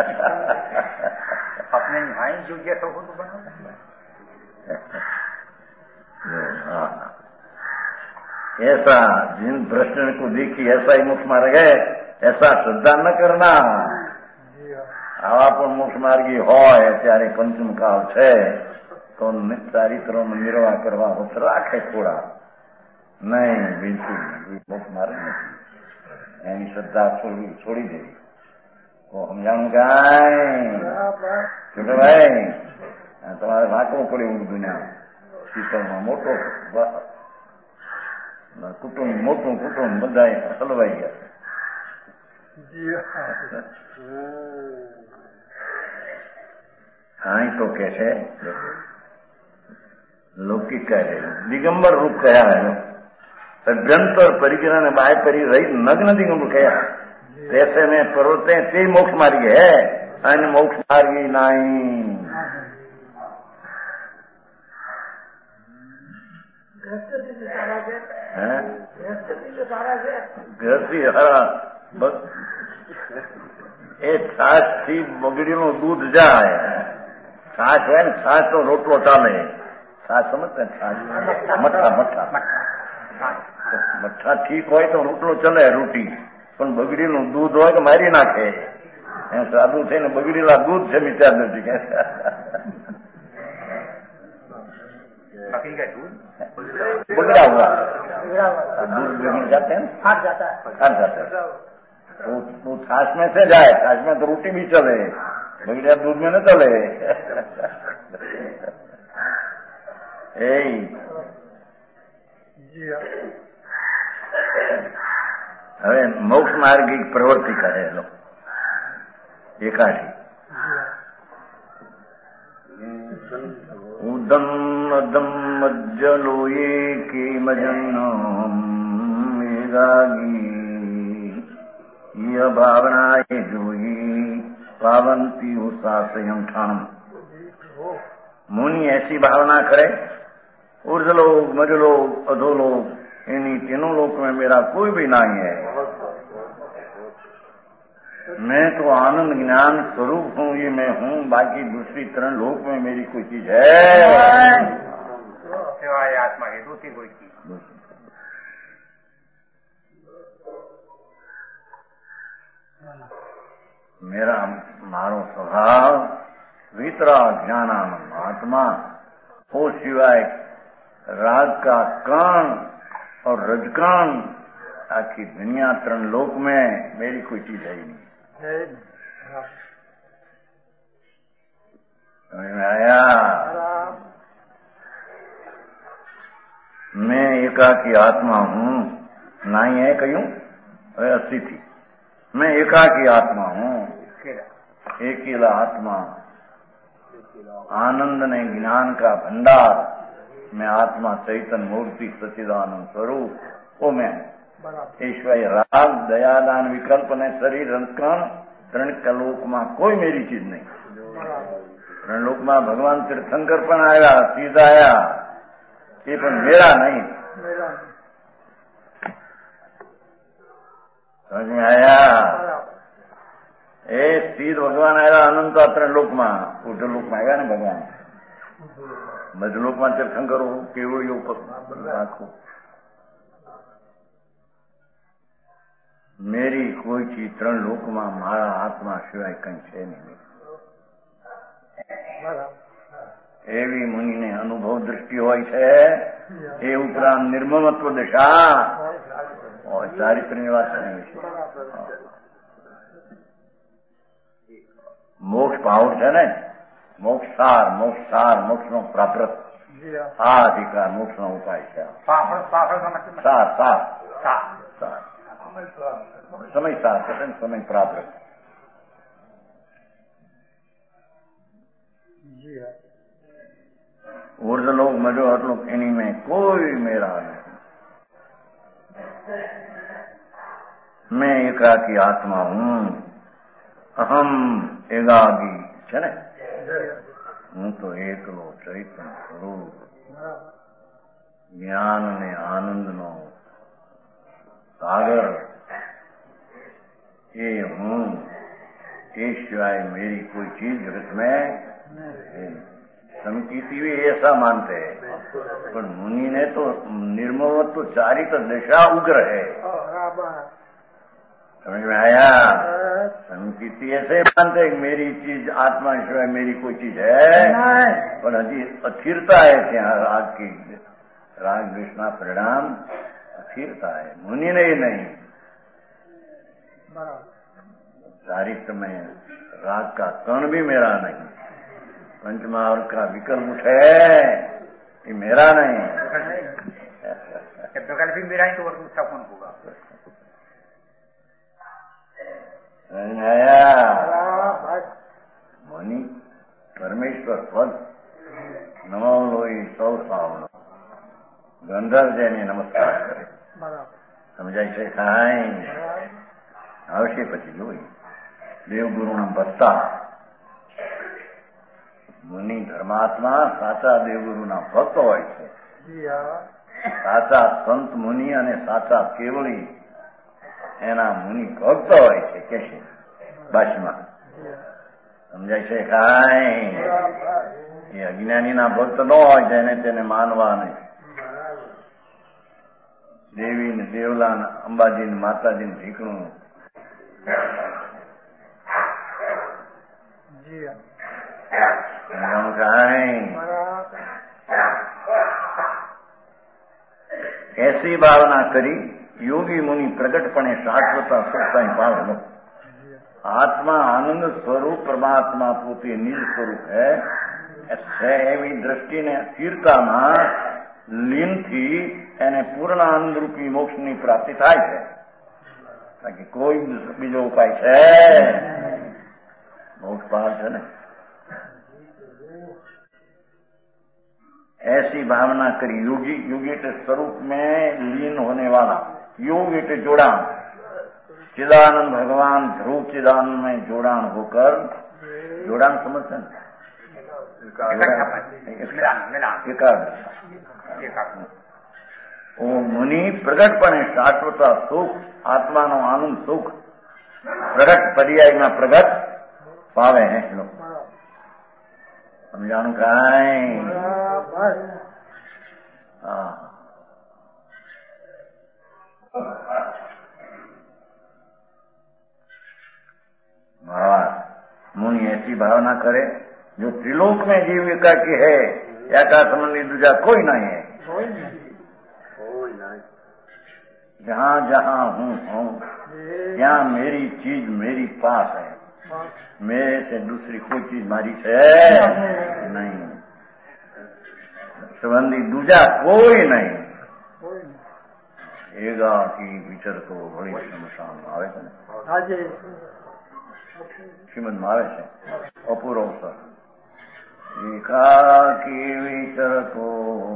अपने यहाँ जो जैसा हो तो बना. ऐसा जिन प्रश्न को देखी ऐसा ही मोक्ष मार्ग है, ऐसा श्रद्धा न करना. આવા પણ મોક્ષ માર્ગી હોય ત્યારે પંચમ કાળ છે તો ચારિત્રનો નિર્વાહ કરવા વસ્ત્ર રાખે થોડા નહીં, બિલકુલ મોક્ષ માર્ગ નથી. એની શ્રદ્ધા છોડવી છોડી દેવી. તો સમજાણું કાંઈ? ભાઈ તમારે વાંચવું પડે ઉર્દુ ના શીતળમાં મોટો કુટુંબ મોટું કુટુંબ બધા હલવાઈ ગયા. અહીં તો કે છે લૌકિક કહે દિગંબર રૂપ કયા है અભ્યંતર પરિગ્રહ બાહ્ય પરી રહી નગ નથી હું કયા ऐसे में पर्वतें ते मोक्ष मार्ग है अन्य मोक्ष मार्गी नहीं। ગૃહસ્થી હારા એ છાશ થી બગડીનું દૂધ જાય, છાશ હોય ને છાશ તો રોટલો ચાલે, છાશ સમજતા છાશ મઠ્ઠા મઠ્ઠા મઠ્ઠા ઠીક હોય તો રોટલો ચલે રોટી, પણ બગડીનું દૂધ હોય તો મારી નાખે. એ સાદું થઈને બગડેલા દૂધ છે વિચાર નથી કે बगड़ा हुआ दूध बिगड़ जाते हैं, फाट जाता है, फाट जाता है। वो, वो छाछ में से जाए, छाछ में तो रोटी भी चले, बगड़िया दूध में न चले। હવે મોક્ષ માર્ગિક પ્રવૃત્તિ કરે લોકો એકાઠી ઉદમ અદમ મજ્જલો એકે મજન્નમ મેઘાગી ય ભાવનાએ જોઈ પાવંતી ઉસાસયમ ઠાણમ। मुनि ऐसी भावना करे ऊर्ध्वलोक मध्यलोक अधोलोक इन्हीं तीनों लोक में मेरा कोई भी नहीं है, मैं तो आनंद ज्ञान स्वरूप हूँ, ये मैं हूँ, बाकी दूसरी तरह लोक में मेरी कोई चीज है सिवाय आत्मा की दूसरी कोई चीज। मेरा मारो स्वभाव वितरा ज्ञानानंद आत्मा हो, सिवाय राग का कण और रजकण आखिर दुनिया तरण लोक में मेरी कोई चीज है ही नहीं। समझ में आया? मैं एकाकी आत्मा हूँ, नहीं है कयूं अस्थिति, मैं एकाकी आत्मा हूँ, अकेला आत्मा, आनंद ने ज्ञान का भंडार, मैं आत्मा चैतन्य मूर्ति सच्चिदानंद स्वरूप, वो मैं ईश्वर राग दयादान विकल्प ने शरीर अंतकरण त्रण कलोक में कोई मेरी चीज नहीं। त्रण लोक में भगवान तीर्थंकर पण आया, सीधा आया, ये पण मेरा नहीं। समझ में आया? ए सीध भगवान आया अनंत त्रण लोक में, उधर लोक में आया ने भगवान, मध्यलोक में तीर्थंकर हो केवड़ियों राखो। मेरी कोई चीज त्रण लोक में मारा आत्मा सिवाय कहीं है नहीं। एवी मुनि ने अनुभव दृष्टि होय छे, ए उपरांत निर्ममत्व दशा और चारित्र निवास विषय मोक्ष पावड़ है ने, मोक्ष सार मोक्ष सार मोक्ष नो प्राप्त आ अधिकार मोक्ष नो उपाय है। सार सार सार समय सार कहते समय प्राप्त। ऊर्ध लोग मजो हटलो एनी में कोई मेरा नहीं, मैं एकाकी आत्मा हूँ, अहम एकाकी है ने, हूँ तो एकलो चैतन्य स्वरूप ज्ञान ने आनंद नो सागर ये हूँ, ये सिवाय मेरी कोई चीज जगत में समकीती भी ऐसा मानते हैं, पर मुनि ने तो निर्ममत्व चारित दशा उग्र है। समझ में आया? समकीती ऐसे मानते हैं कि मेरी चीज आत्मा सिवाय मेरी कोई चीज है, पर हजी अस्थिरता है क्या राग की, राग कृष्णा परिणाम अस्थिरता है, मुनि ने ही नहीं। चारित्र में राग का कण भी मेरा नहीं, पंचमहावर का विकल्प उठे ये मेरा नहीं। विकल्प भी मेरा ही तो और दूसरा कौन होगा? मुनि परमेश्वर पद नमो लोई सौ सावनो गंधर्व जैन नमस्कार करे, સમજાય છે કાંઈ? આવશે પછી જોઈ. દેવગુરુના ભક્તા મુનિ ધર્માત્મા સાચા દેવગુરુના ભક્ત હોય છે. સાચા સંત મુનિ અને સાચા કેવળી એના મુનિ ભક્ત હોય છે કે છે બાશમાં. સમજાય છે કાંઈ? એ અજ્ઞાનીના ભક્ત ન હોય છે એને તેને માનવા નહીં. દેવી ને દેવલા ને અંબાજી ને માતાજી ને ઢીકણું ऐसी भावना કરી યોગી મુનિ પ્રગટપણે શાશ્વતા સુખતા પાવનો. આત્મા આનંદ સ્વરૂપ પરમાત્મા પોતે નિજ સ્વરૂપ હૈ એવી દ્રષ્ટિને સ્થિરતામાં લીનથી એને પૂર્ણ આનંદ રૂપી મોક્ષની પ્રાપ્તિ થાય છે. બાકી કોઈ બીજો ઉપાય છે? મોક્ષ પાર છે ને. ऐसी भावना करी योगी. योगी એટલે स्वरूप में लीन होने वाला. योग એટલે जोड़ान. चिदानंद भगवान ध्रुव चिदानंद में जोड़ान होकर जोड़ान समझते हैं वो मुनि प्रगटपणे शाश्वत सुख आत्मा नो आनंद सुख प्रगट पर्याय में प्रगट पावे हैं लोग. समझाणु कांई? हाँ महाराज मुनि ऐसी भावना करे जो त्रिलोक में जीविका की है या का संबंधी दूजा कोई नहीं है. जहाँ जहाँ हूँ हूँ यहाँ मेरी चीज मेरी पास है. मेरे से दूसरी कोई चीज मारी है नहीं. संबंधी दूजा कोई नहीं. एगा की विचार तो बड़ी शमशान आवे છે શ્રીમદ માં આવે છે અપૂર્વ અવસર. એકાકી વિચરતો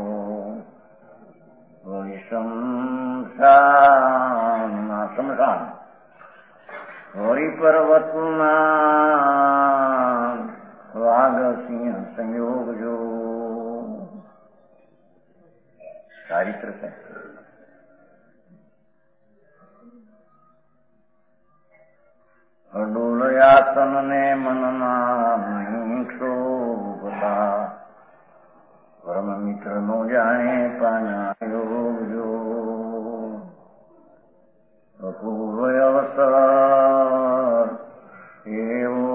શમશાન શમશાન હરિ પર્વતના વાઘ સિંહ સંયોગ જો ચારિત્ર છે. અડોલયાસન ને મનના નહીં ક્ષોભતા પરમ મિત્ર નો જાણે પાના યોગ જો અપૂર્વ અવસર એવો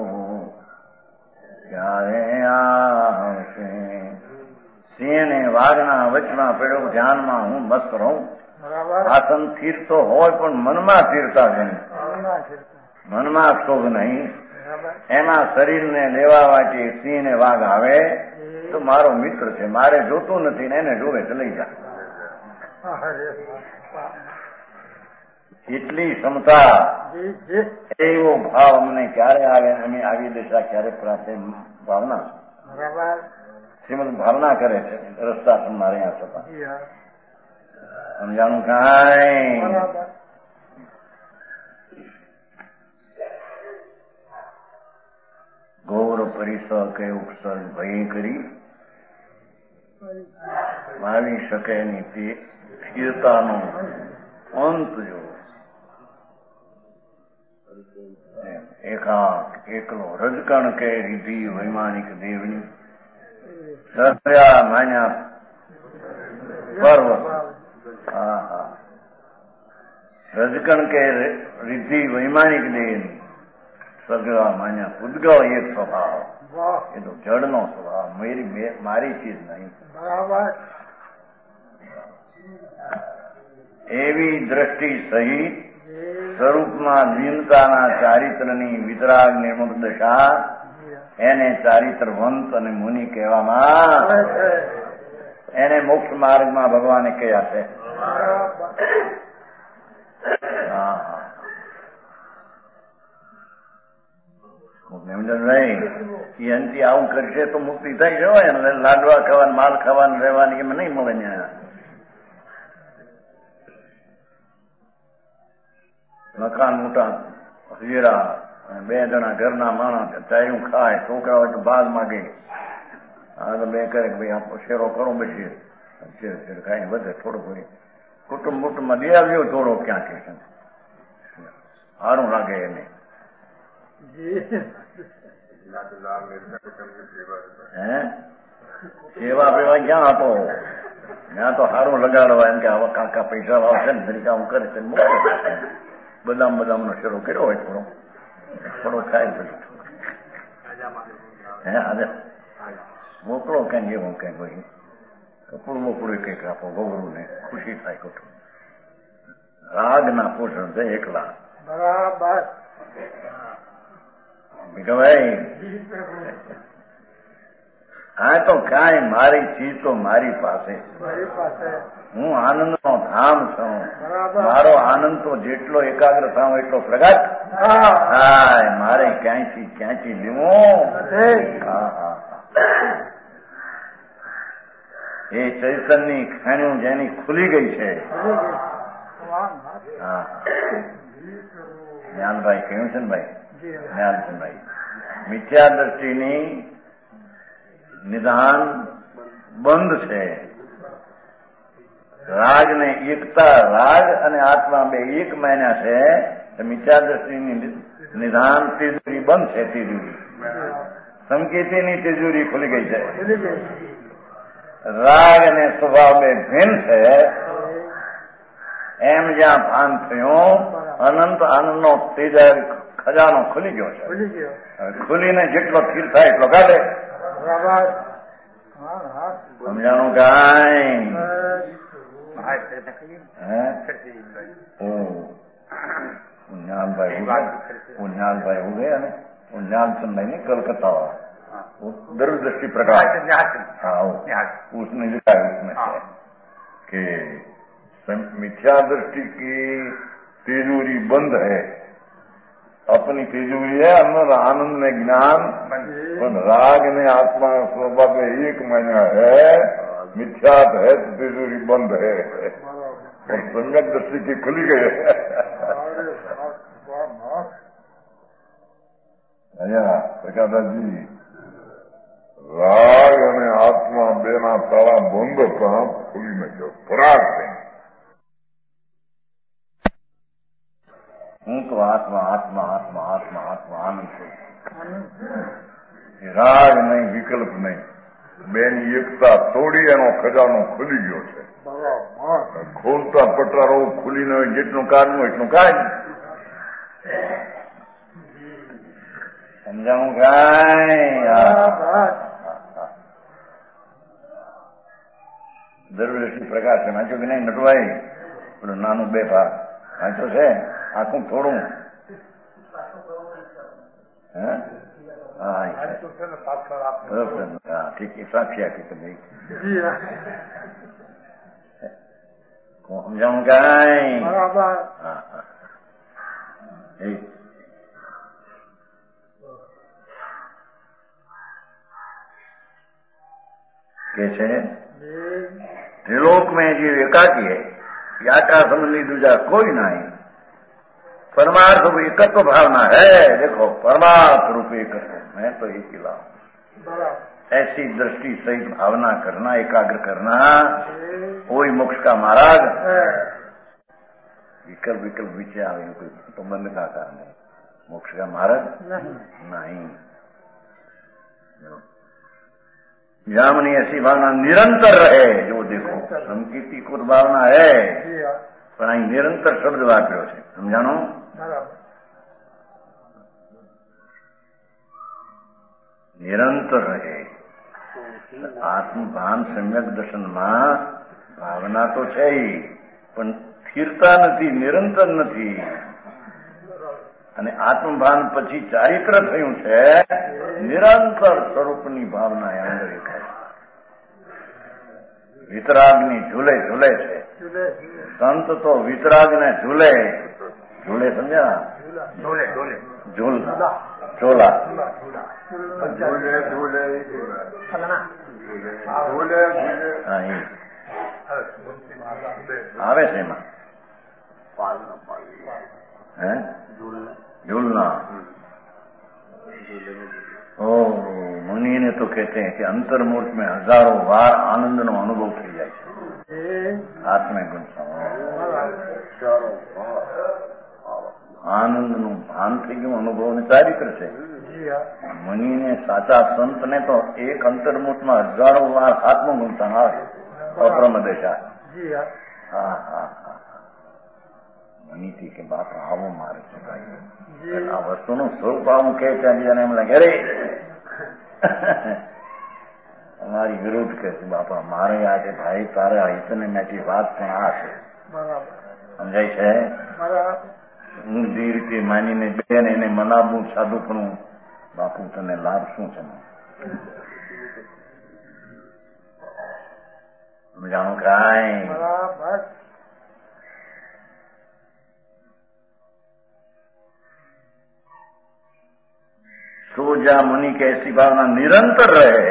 ત્યારે આવશે. સિંહ ને વાઘના વચમાં પડ્યો ધ્યાનમાં હું મસ્ત રહું. આસન સ્થિર તો હોય પણ મનમાં સ્થિરતા નહીં. મનમાં ક્ષોભ નહીં. એમાં શરીરને લેવા માટે સિંહ ને વાઘ આવે તો મારો મિત્ર છે, મારે જોતું નથી ને એને જોવે તો લઈ જા. એટલી ક્ષમતા એવો ભાવ અમને ક્યારે આવે? અમે આવી દિશા ક્યારે પ્રાપ્ત? ભાવના શ્રીમદ ભાવના કરે છે રસ્તા મારે ત્યાં થતા. સમજાણું કાંઈ? ગૌર પરિસ કે ઉપસર્ગ ભય કરી મારી શકે ની સ્થિરતાનો અંત જો એકાંત એકલો રજકણ કે રીતિ વૈમાનિક દેવની સર્યા માન્યા પર્વત. હા હા રજકણ કે રીતિ વૈમાનિક દેવની સગવા માન્યા ઉદગવ એક સ્વભાવ. એ તો જળનો સ્વભાવ. મારી મારી ચીજ નહીં. એવી દ્રષ્ટિ સહિત સ્વરૂપમાં લીનતાના ચારિત્રની વિતરાગ નિર્મુખ દશા એને ચારિત્રવંત અને મુનિ કહેવામાં. એને મોક્ષ માર્ગમાં ભગવાને કહ્યા છે. ભાઈ અંતિ આવું કરશે તો મુક્તિ થઈ જવાય ને. લાડવા ખાવાનું માલ ખાવાનું રહેવાની એમ નહીં મળે. મકાન મોટા હીરા બે જણા ઘરના માણસ ચાયું ખાય છોકરા હોય તો ભાગ માગે આ તો બે કરે ભાઈ આપ શેરો કરો બેસીએ શેર શેર ખાઈને વધે થોડું કોઈ કુટુંબ કુટુંબમાં દે આવ્યો થોડો ક્યાં કે સારું લાગે એને હે સેવા પેવા ક્યાં આપો ત્યાં તો સારું લગાડવા એમ કે આવા કાકા પૈસા આવશે ને તરીકે હું કરે છે બદામ બદામ નો શેરો કર્યો હોય થોડો થોડો ખાય પછી હે આજે મોકલો કઈ એવું કઈ ભાઈ કપડું મોકલું કઈક આપો ગૌરવ ને ખુશી થાય કુટુંબ રાગ ના પોષણ છે એકલા બરાબર ભાઈ હા તો કાંઈ મારી ચીજ તો મારી પાસે હું આનંદ નો ધામ છું મારો આનંદ તો જેટલો એકાગ્ર થાવ એટલો પ્રગટ હા મારે ક્યાંયથી ક્યાંથી લેવો હા હા એ ચૈતનની ખાણીઓ જેની ખુલી ગઈ છે હા જ્ઞાનભાઈ કહ્યું છે ને ભાઈ જ્ઞાનભાઈ મિથ્યા દ્રષ્ટિની નિદાન બંધ છે રાગ ને એકતા રાગ અને આત્મા બે એક મહિના છે મિથ્યા દ્રષ્ટિની નિદાન તિજોરી બંધ છે તિજોરી સંકેતીની તિજોરી ખુલી ગઈ છે રાગ અને સ્વભાવ બે ભિન્ન છે એમ જ્યાં ભાન થયું અનંત આનંદ નો તેજા ખજાનો ખુલી ગયો છે ખુલીને જેટલો સ્થિર થાય એટલો કાઢે સમજાણું કાંઈ उन्यालभाई उन्यालभाई हो गया ना उन्याल चंदाई ने कलकत्ता वो दूरदृष्टि प्रकाश हाँ उसने लिखा है उसमें कि मिथ्या दृष्टि की तिजोरी बंद है अपनी तिजोरी है अंदर आनंद में ज्ञान राग ने आत्मा स्वभाव में एक महीना है मिथ्यात है तो तिजोरी बंद है और संगत दृष्टि की खुली गई है प्रकाशजी राग અને આત્મા બેના તાળા બંધ હતા ખુલી નાખ્યો ફરાક નહીં હું તો આત્મા આત્મા આત્મા આત્મા આત્મા આનંદ છું રાગ નહીં વિકલ્પ નહીં બેની એકતા તોડી એનો ખજાનો ખુલી ગયો છે ખોલતા પટારો ખુલીને જેટલું કાઢવું એટલું કાઢ સમજાવું કાંઈ દરવેશી પ્રકાશ છે વાંચો કે નહીં નટવાઈ પેલું નાનું બે ભાગ વાંચો છે આખું થોડું હે હા ઠીક છે સાક્ષી આપી તમે સમજાવું કાંઈ હા હા कैसे त्रिलोक में जीव एकाकी है यात्रा संबंधी दूजा कोई नहीं परमार्थ रूप एकत्व भावना है देखो परमार्थ रूप एकत्व मैं तो एक ही लाऊं ऐसी दृष्टि सहित भावना करना एकाग्र करना वही मोक्ष का मार्ग विकल्प विकल्प पीछे आवे कोई तो बंद का कारण है मोक्ष का मार्ग नहीं जामनी ऐसी भावना निरंतर रहे जो देखो संकीर्ति कुछ भावना है पर अहीं निरंतर शब्द वापर्यो है समझानो निरंतर रहे आत्मभान सम्यक दर्शन में भावना तो है पण स्थिरता नहीं निरंतर नहीं અને આત્મભાન પછી ચારિત્ર થયું છે નિરંતર સ્વરૂપની ભાવના અંદર દેખાય વિતરાગની ઝૂલે ઝૂલે છે સંત તો વિતરાગને ઝૂલે ઝૂલે સમજ્યા ઝૂલે ઝૂલે ઝૂલ ઝોલા ઝૂલે ઝૂલે આવે છે એમાં है झूलना। ओ मुनि ने तो कहते हैं कि अंतर्मूर्त में हजारों बार आनंद नो अनुभव थी जाए आत्मा गुण आनंद નું ભાન થઈ ગયું અનુભવ ને ચારિત્ર છે. મુનિને સાચા સંત ને તો એક અંતર્મુખમાં હજારો વાર આત્મગુણતા આવે અપ્રમદેશા. હા હા હા મુનિથી કે બાપ આવો મારે ચુકાય આ વસ્તુનું સ્વરૂપ આવું કે ચાલી એમ લાગે અરે અમારી વિરોધ કે છે બાપા મારે આજે ભાઈ તારે હિતને મેથી વાત પણ આ છે સમજાય છે. હું જે રીતે માનીને બેન એને મનાવવું સાદુપણું બાપુ તને લાભ શું છે સમજાણું કાંઈ तो जा मुनि के ऐसी भावना निरंतर रहे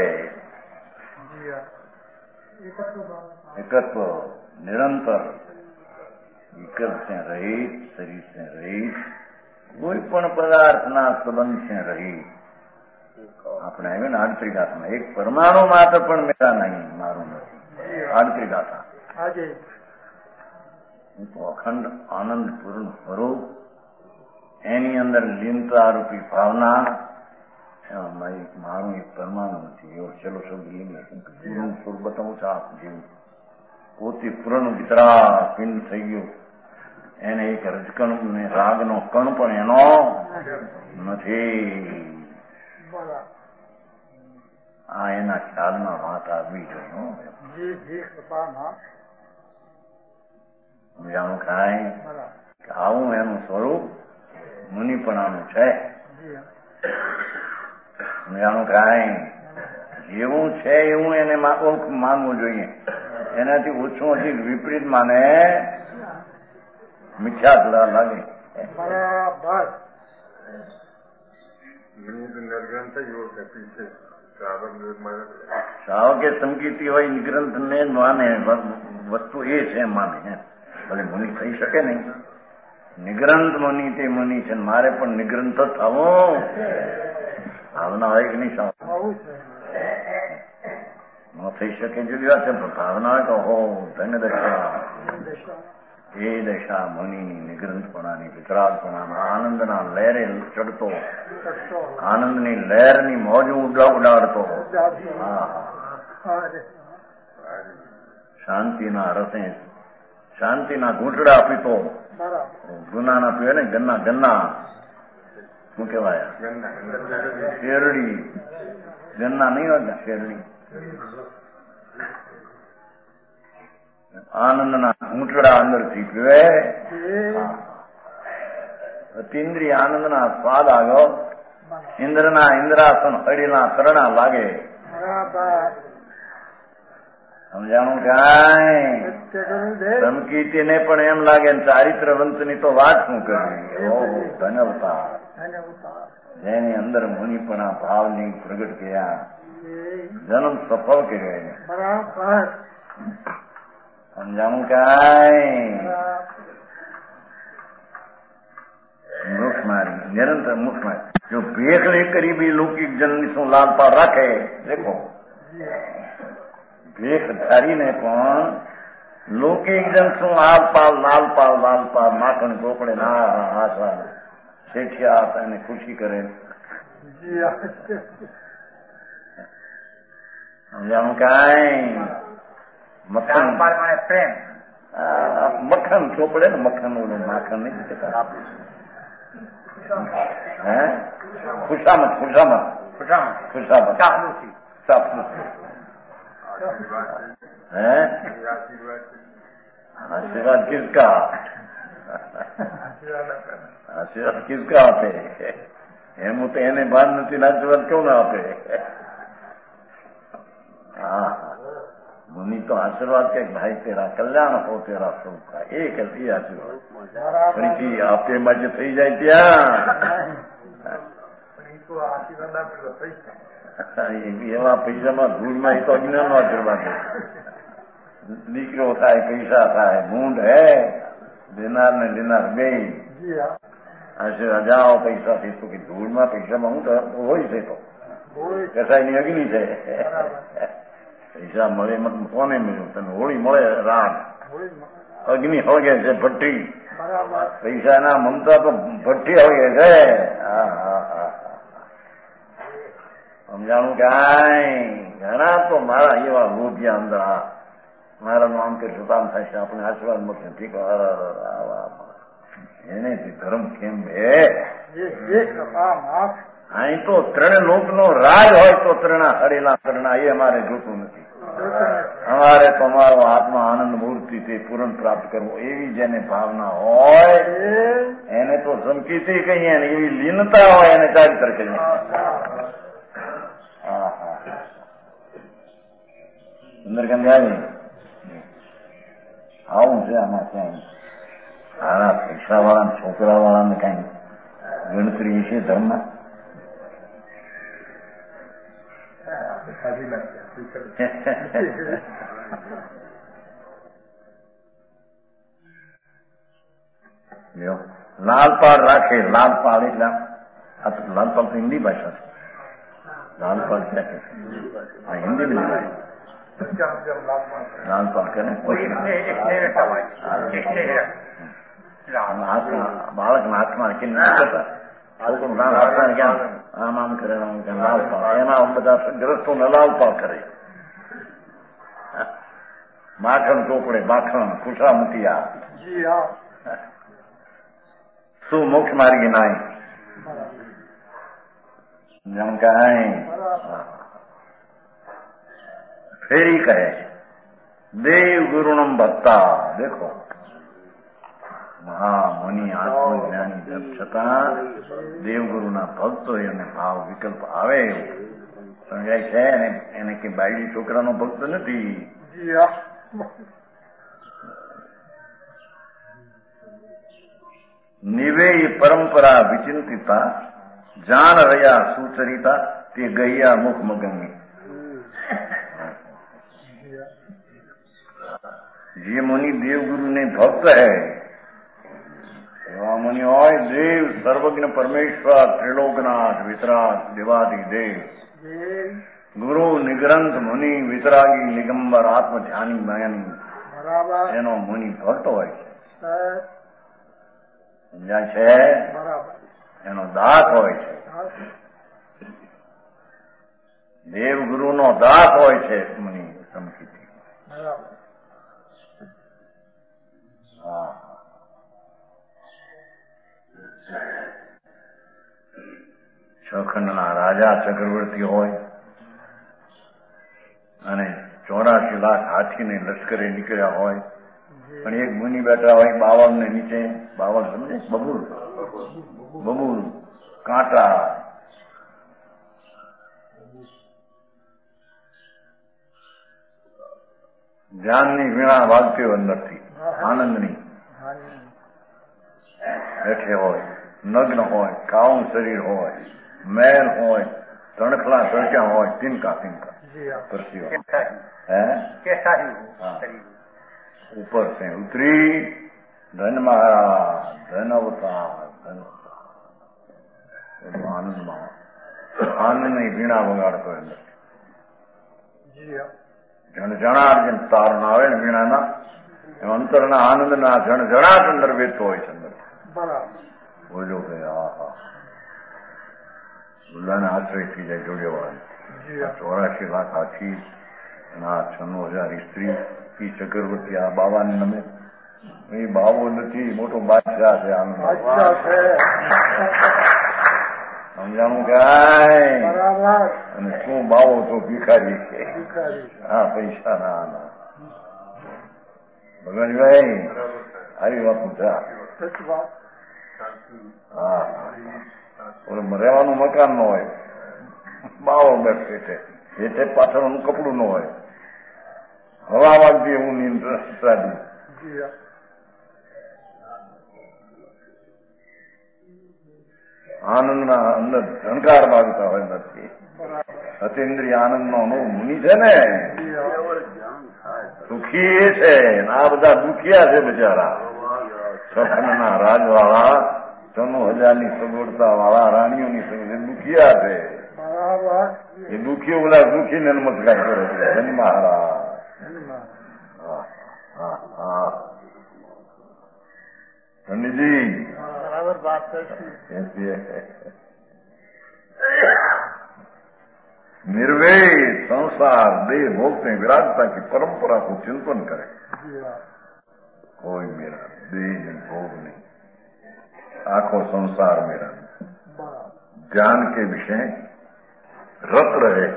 एकत्व निरंतर विकल्प से रहित शरीर से रहित कोई पण पदार्थ ना संबंध से रहित આપણે આવ્યું ને આડત્રી ગાથામાં એક પરમાણુ માત્ર પણ મેરા નહીં મારું નથી આડત્રી ગાથા હું તો અખંડ આનંદ પૂર્ણ સ્વરૂપ એની અંદર લીનતા રૂપી ભાવના મારું એક પરમાણુ નથી એવો છેલ્લો શબ્દ લઈને પૂર્ણ સ્વરૂપ બતાવું છું આપ જેવું પોતે પૂર્ણ વિતરા પિંડ થઈ ગયું એને એક રજકણ ને રાગનો કણ પણ એનો નથી. આ એના ખ્યાલમાં વાત આવવી જોઈએ સમજાણું કાંઈ કે આવું એનું સ્વરૂપ મુનિપણાનું છે સમજાણું કાંઈ જેવું છે એવું એને માનવું જોઈએ એનાથી ઓછું હજી વિપરીત માને મિથ્યા જરા લાગે બરાબર શ્રાવકે સમકીતી હોય ગ્રંથ ને માને વસ્તુ એ છે માને ભલે મુનિ થઈ શકે નહીં નિગ્રંથ મુનિ તે મુનિ છે મારે પણ નિગ્રંથ થવું ભાવના હોય કે નહીં સાવ ન થઈ શકે જેવી વાત છે ભાવના હોય તો હો ધન્ય દશા એ દશા મુનિની નિગ્રંથપણાની વિતરાગપણાના આનંદના લહેરે ચડતો આનંદની લહેરની મોજ ઉડાડતો શાંતિના રસે શાંતિના ઘૂંટડા પીતો ગુનાના પીવે ને ગન્ના ગન્ના શું કેવાય શેરડી ગન્ના નહીં હોય શેરડી આનંદના ઘૂંટડા અંદરથી પીવે અતિન્દ્રિય આનંદના સ્વાદ આવ્યો ઇન્દ્રના ઇન્દ્રાસન હળીના કરણા લાગે સમજાણું કાંઈ ધમકીતીને પણ એમ લાગે ચારિત્રવંતની તો વાત શું કરવી ઓહો ધન્યવતા જેની અંદર મુનિપણા ભાવની પ્રગટ કર્યા જન્મ સફળ કર્યો સમજાણું કાંઈ મુખ મારી નિરંતર મુખ મારી જો ભેખ લે કરી બી લૌકિક જનની શું લાલપા રાખે દેખો ભેખ ધારીને પણ લૌકિક જન શું હાલપાલ લાલપાલ લાલપાલ માખણ ચોપડે ના આશા શેઠિયા હતા એને ખુશી કરે સમજાણું કાંઈ મક્ખન પ્રેમ મક્ખન ચોપડે ને મક્ખન ઓલું માખણ નહીં કહેતા હે ખુશામત ખુશામત ખુશામત ખુશામત ચાપલુસી ચાપલુસી હે आशीर्वाद किसका आशीर्वाद किसका આપે એમ તો એને ભાન નથી આશીર્વાદ કેવું ના આપે હા मुनि तो आशीर्वाद के भाई तेरा कल्याण हो तेरा सुख का एक है आशीर्वाद ફરીથી આપે બાજુ થઈ જાય ત્યાં એવા પૈસામાં ધૂળમાં તો અજ્ઞાન નો આશીર્વાદ દીકરો થાય પૈસા થાય મૂંઢ હે દેનાર ને લેનાર બે ऐसे जाओ पैसा थी तो कि धूल में पैसा मांगू तो हो ही तो કસાય ની અગ્નિ છે પૈસા મળે કોને મળ્યું તને હોળી મળે રામ અગ્નિ હળગે છે ભઠ્ઠી પૈસા ના મમતા તો ભઠ્ઠી હળગે છે સમજાણું કાંઈ ઘણા તો મારા એવા રૂપિયા અંદર મારા નામ કે સુતામ થાય છે આપણે આશીર્વાદ મળશે ઠીક એને ધર્મ કેમ હે અહીં તો ત્રણ લોકનો રાજ હોય તો ત્રણા હરેલા ત્રણા એ અમારે જોતું નથી. અમારે તો અમારો આત્મા આનંદ મૂર્તિથી પૂરણ પ્રાપ્ત કરવું એવી જેને ભાવના હોય એને તો સંકિતી કહીએ ને એવી લીનતા હોય એને ચારિત્ર કહીએ. હા હા સુંદરકાંડ આવું છે આમાં ક્યાંય સારા પૈસા વાળા છોકરા વાળાને કઈ ગણતરી છે ધર્મમાં લાલપાડ રાખે લાલપાડ એટલે લાલપાડ તો હિન્દી ભાષા છે. લાલપાડ ક્યાં કે હિન્દી બી લાલપાડ કરે બાળકના હાથમાં છોકરું નામ હાથમાં ક્યાં આમ આમ કરે લાલપાડ એના બધા ગ્રસ્તોને લાલપાડ કરે. માખણ ચોપડે માખણ ખુશા મુતિયા શું મોક્ષ માર્ગી નાય જેમ કાંઈ ફેરી કહે દેવ ગુરુણમ ભક્તા. દેખો મહામુનિ આત્મજ્ઞાની જપ છતાં દેવગુરુના ભક્તો એને ભાવ વિકલ્પ આવે સમજાય છે ને એને કે બાયડી છોકરાનો ભક્ત નથી. નિવેય પરંપરા વિચિંતિતા જાન રહ્યા સુચરિતા તે ગયા મુખ મગની. જે મુનિ દેવગુરુ ને ભક્ત હૈ એવા મુનિ હોય દેવ સર્વજ્ઞ પરમેશ્વર ત્રિલોકનાથ વિતરાગ દેવાદિ દેવ ગુરુ નિગ્રંથ મુનિ વિતરાગી નિગંબર આત્મ ધ્યાની મયની એનો મુનિ ભક્ત હોય છે. સમજાય છે એનો દાસ હોય છે. દેવગુરુનો દાસ હોય છે મુનિ સમકીથી. હા છખંડના રાજા ચક્રવર્તી હોય અને ચોરાશી લાખ હાથીને લશ્કરે નીકળ્યા હોય પણ એક મુનિ બેઠા હોય બાવળ ને નીચે બાવળ સમજે બબુલ બબુલ કાંટા ધ્યાનની વીણા વાગતી હોય અંદરથી આનંદની બેઠે હોય નગ્ન હોય કાળું શરીર હોય મેલ હોય તણખલા તડક્યા હોય તિનકા તિનકા પરસીઓ ઉપર છે ઉતરી ધન મહારાજ ધન અવતાર ધન આનંદમાં આનંદની વીણા વગાડતો અંદર જણજણાટ તારણ આવે ને વીણાના અંતરના આનંદના જણજણાટ અંદર વેચતો હોય છે અંદર બોલો કે હા હા બુલ્લાને આશ્રય થઈ જાય જોડેવાળા ચોરાશી લાખ હાથી આ છન્નું હજાર સ્ત્રી ઈ ચક્રવર્તી આ બાવાને નમે એ બાવો નથી મોટો બાદશાહ છે આનંદ સમજાણું કાય અને શું બાવો તો ભિખારી છે. હા પૈસા ના ના ભગવાનભાઈ આવી વાત પૂછા. હા રહેવાનું મકાન ન હોય બાવો બેઠે છે એટલે પાછળનું કપડું ન હોય હવા વાગતી એવું નીંદ સાદી આનંદના અંદર ઝંકાર વાગતા હોય નથી. અતિન્દ્રિય આનંદનો મુનિ છે ને સુખી એ છે આ બધા દુખિયા છે બિચારા. સપનના રાજવાળા સોનું હજારની સગવડતા વાળા રાણીઓની સગવડ દુખિયા છે બરાબર એ દુખી ઓલા દુખીને નમસ્કાર કરે છે જન્મ હારા पंडित जी बराबर बात करती ऐसी है निर्वय संसार देह भोगते विराटता की परंपरा को चिंतन करे कोई मेरा देह नहीं भोग नहीं आंखों संसार मेरा ज्ञान के विषय रत रहे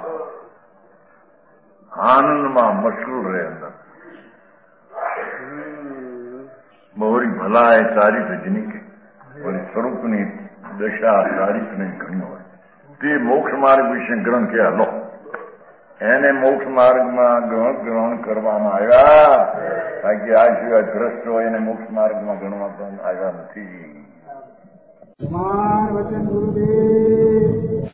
आनंद में मशगूल रहे अंदर बहुरी भला है चारित जिनी के और स्वरूपनी दशा चारित ने घणी હોય તે મોક્ષ માર્ગ વિશે ગ્રહણ કે લો એને મોક્ષ માર્ગમાં ગ્રહણ કરવામાં આવ્યા બાકી આ સિવાય ભ્રષ્ટ હોય એને મોક્ષ માર્ગમાં ગણવામાં આવ્યા નથી. વચન ગુરુદેવ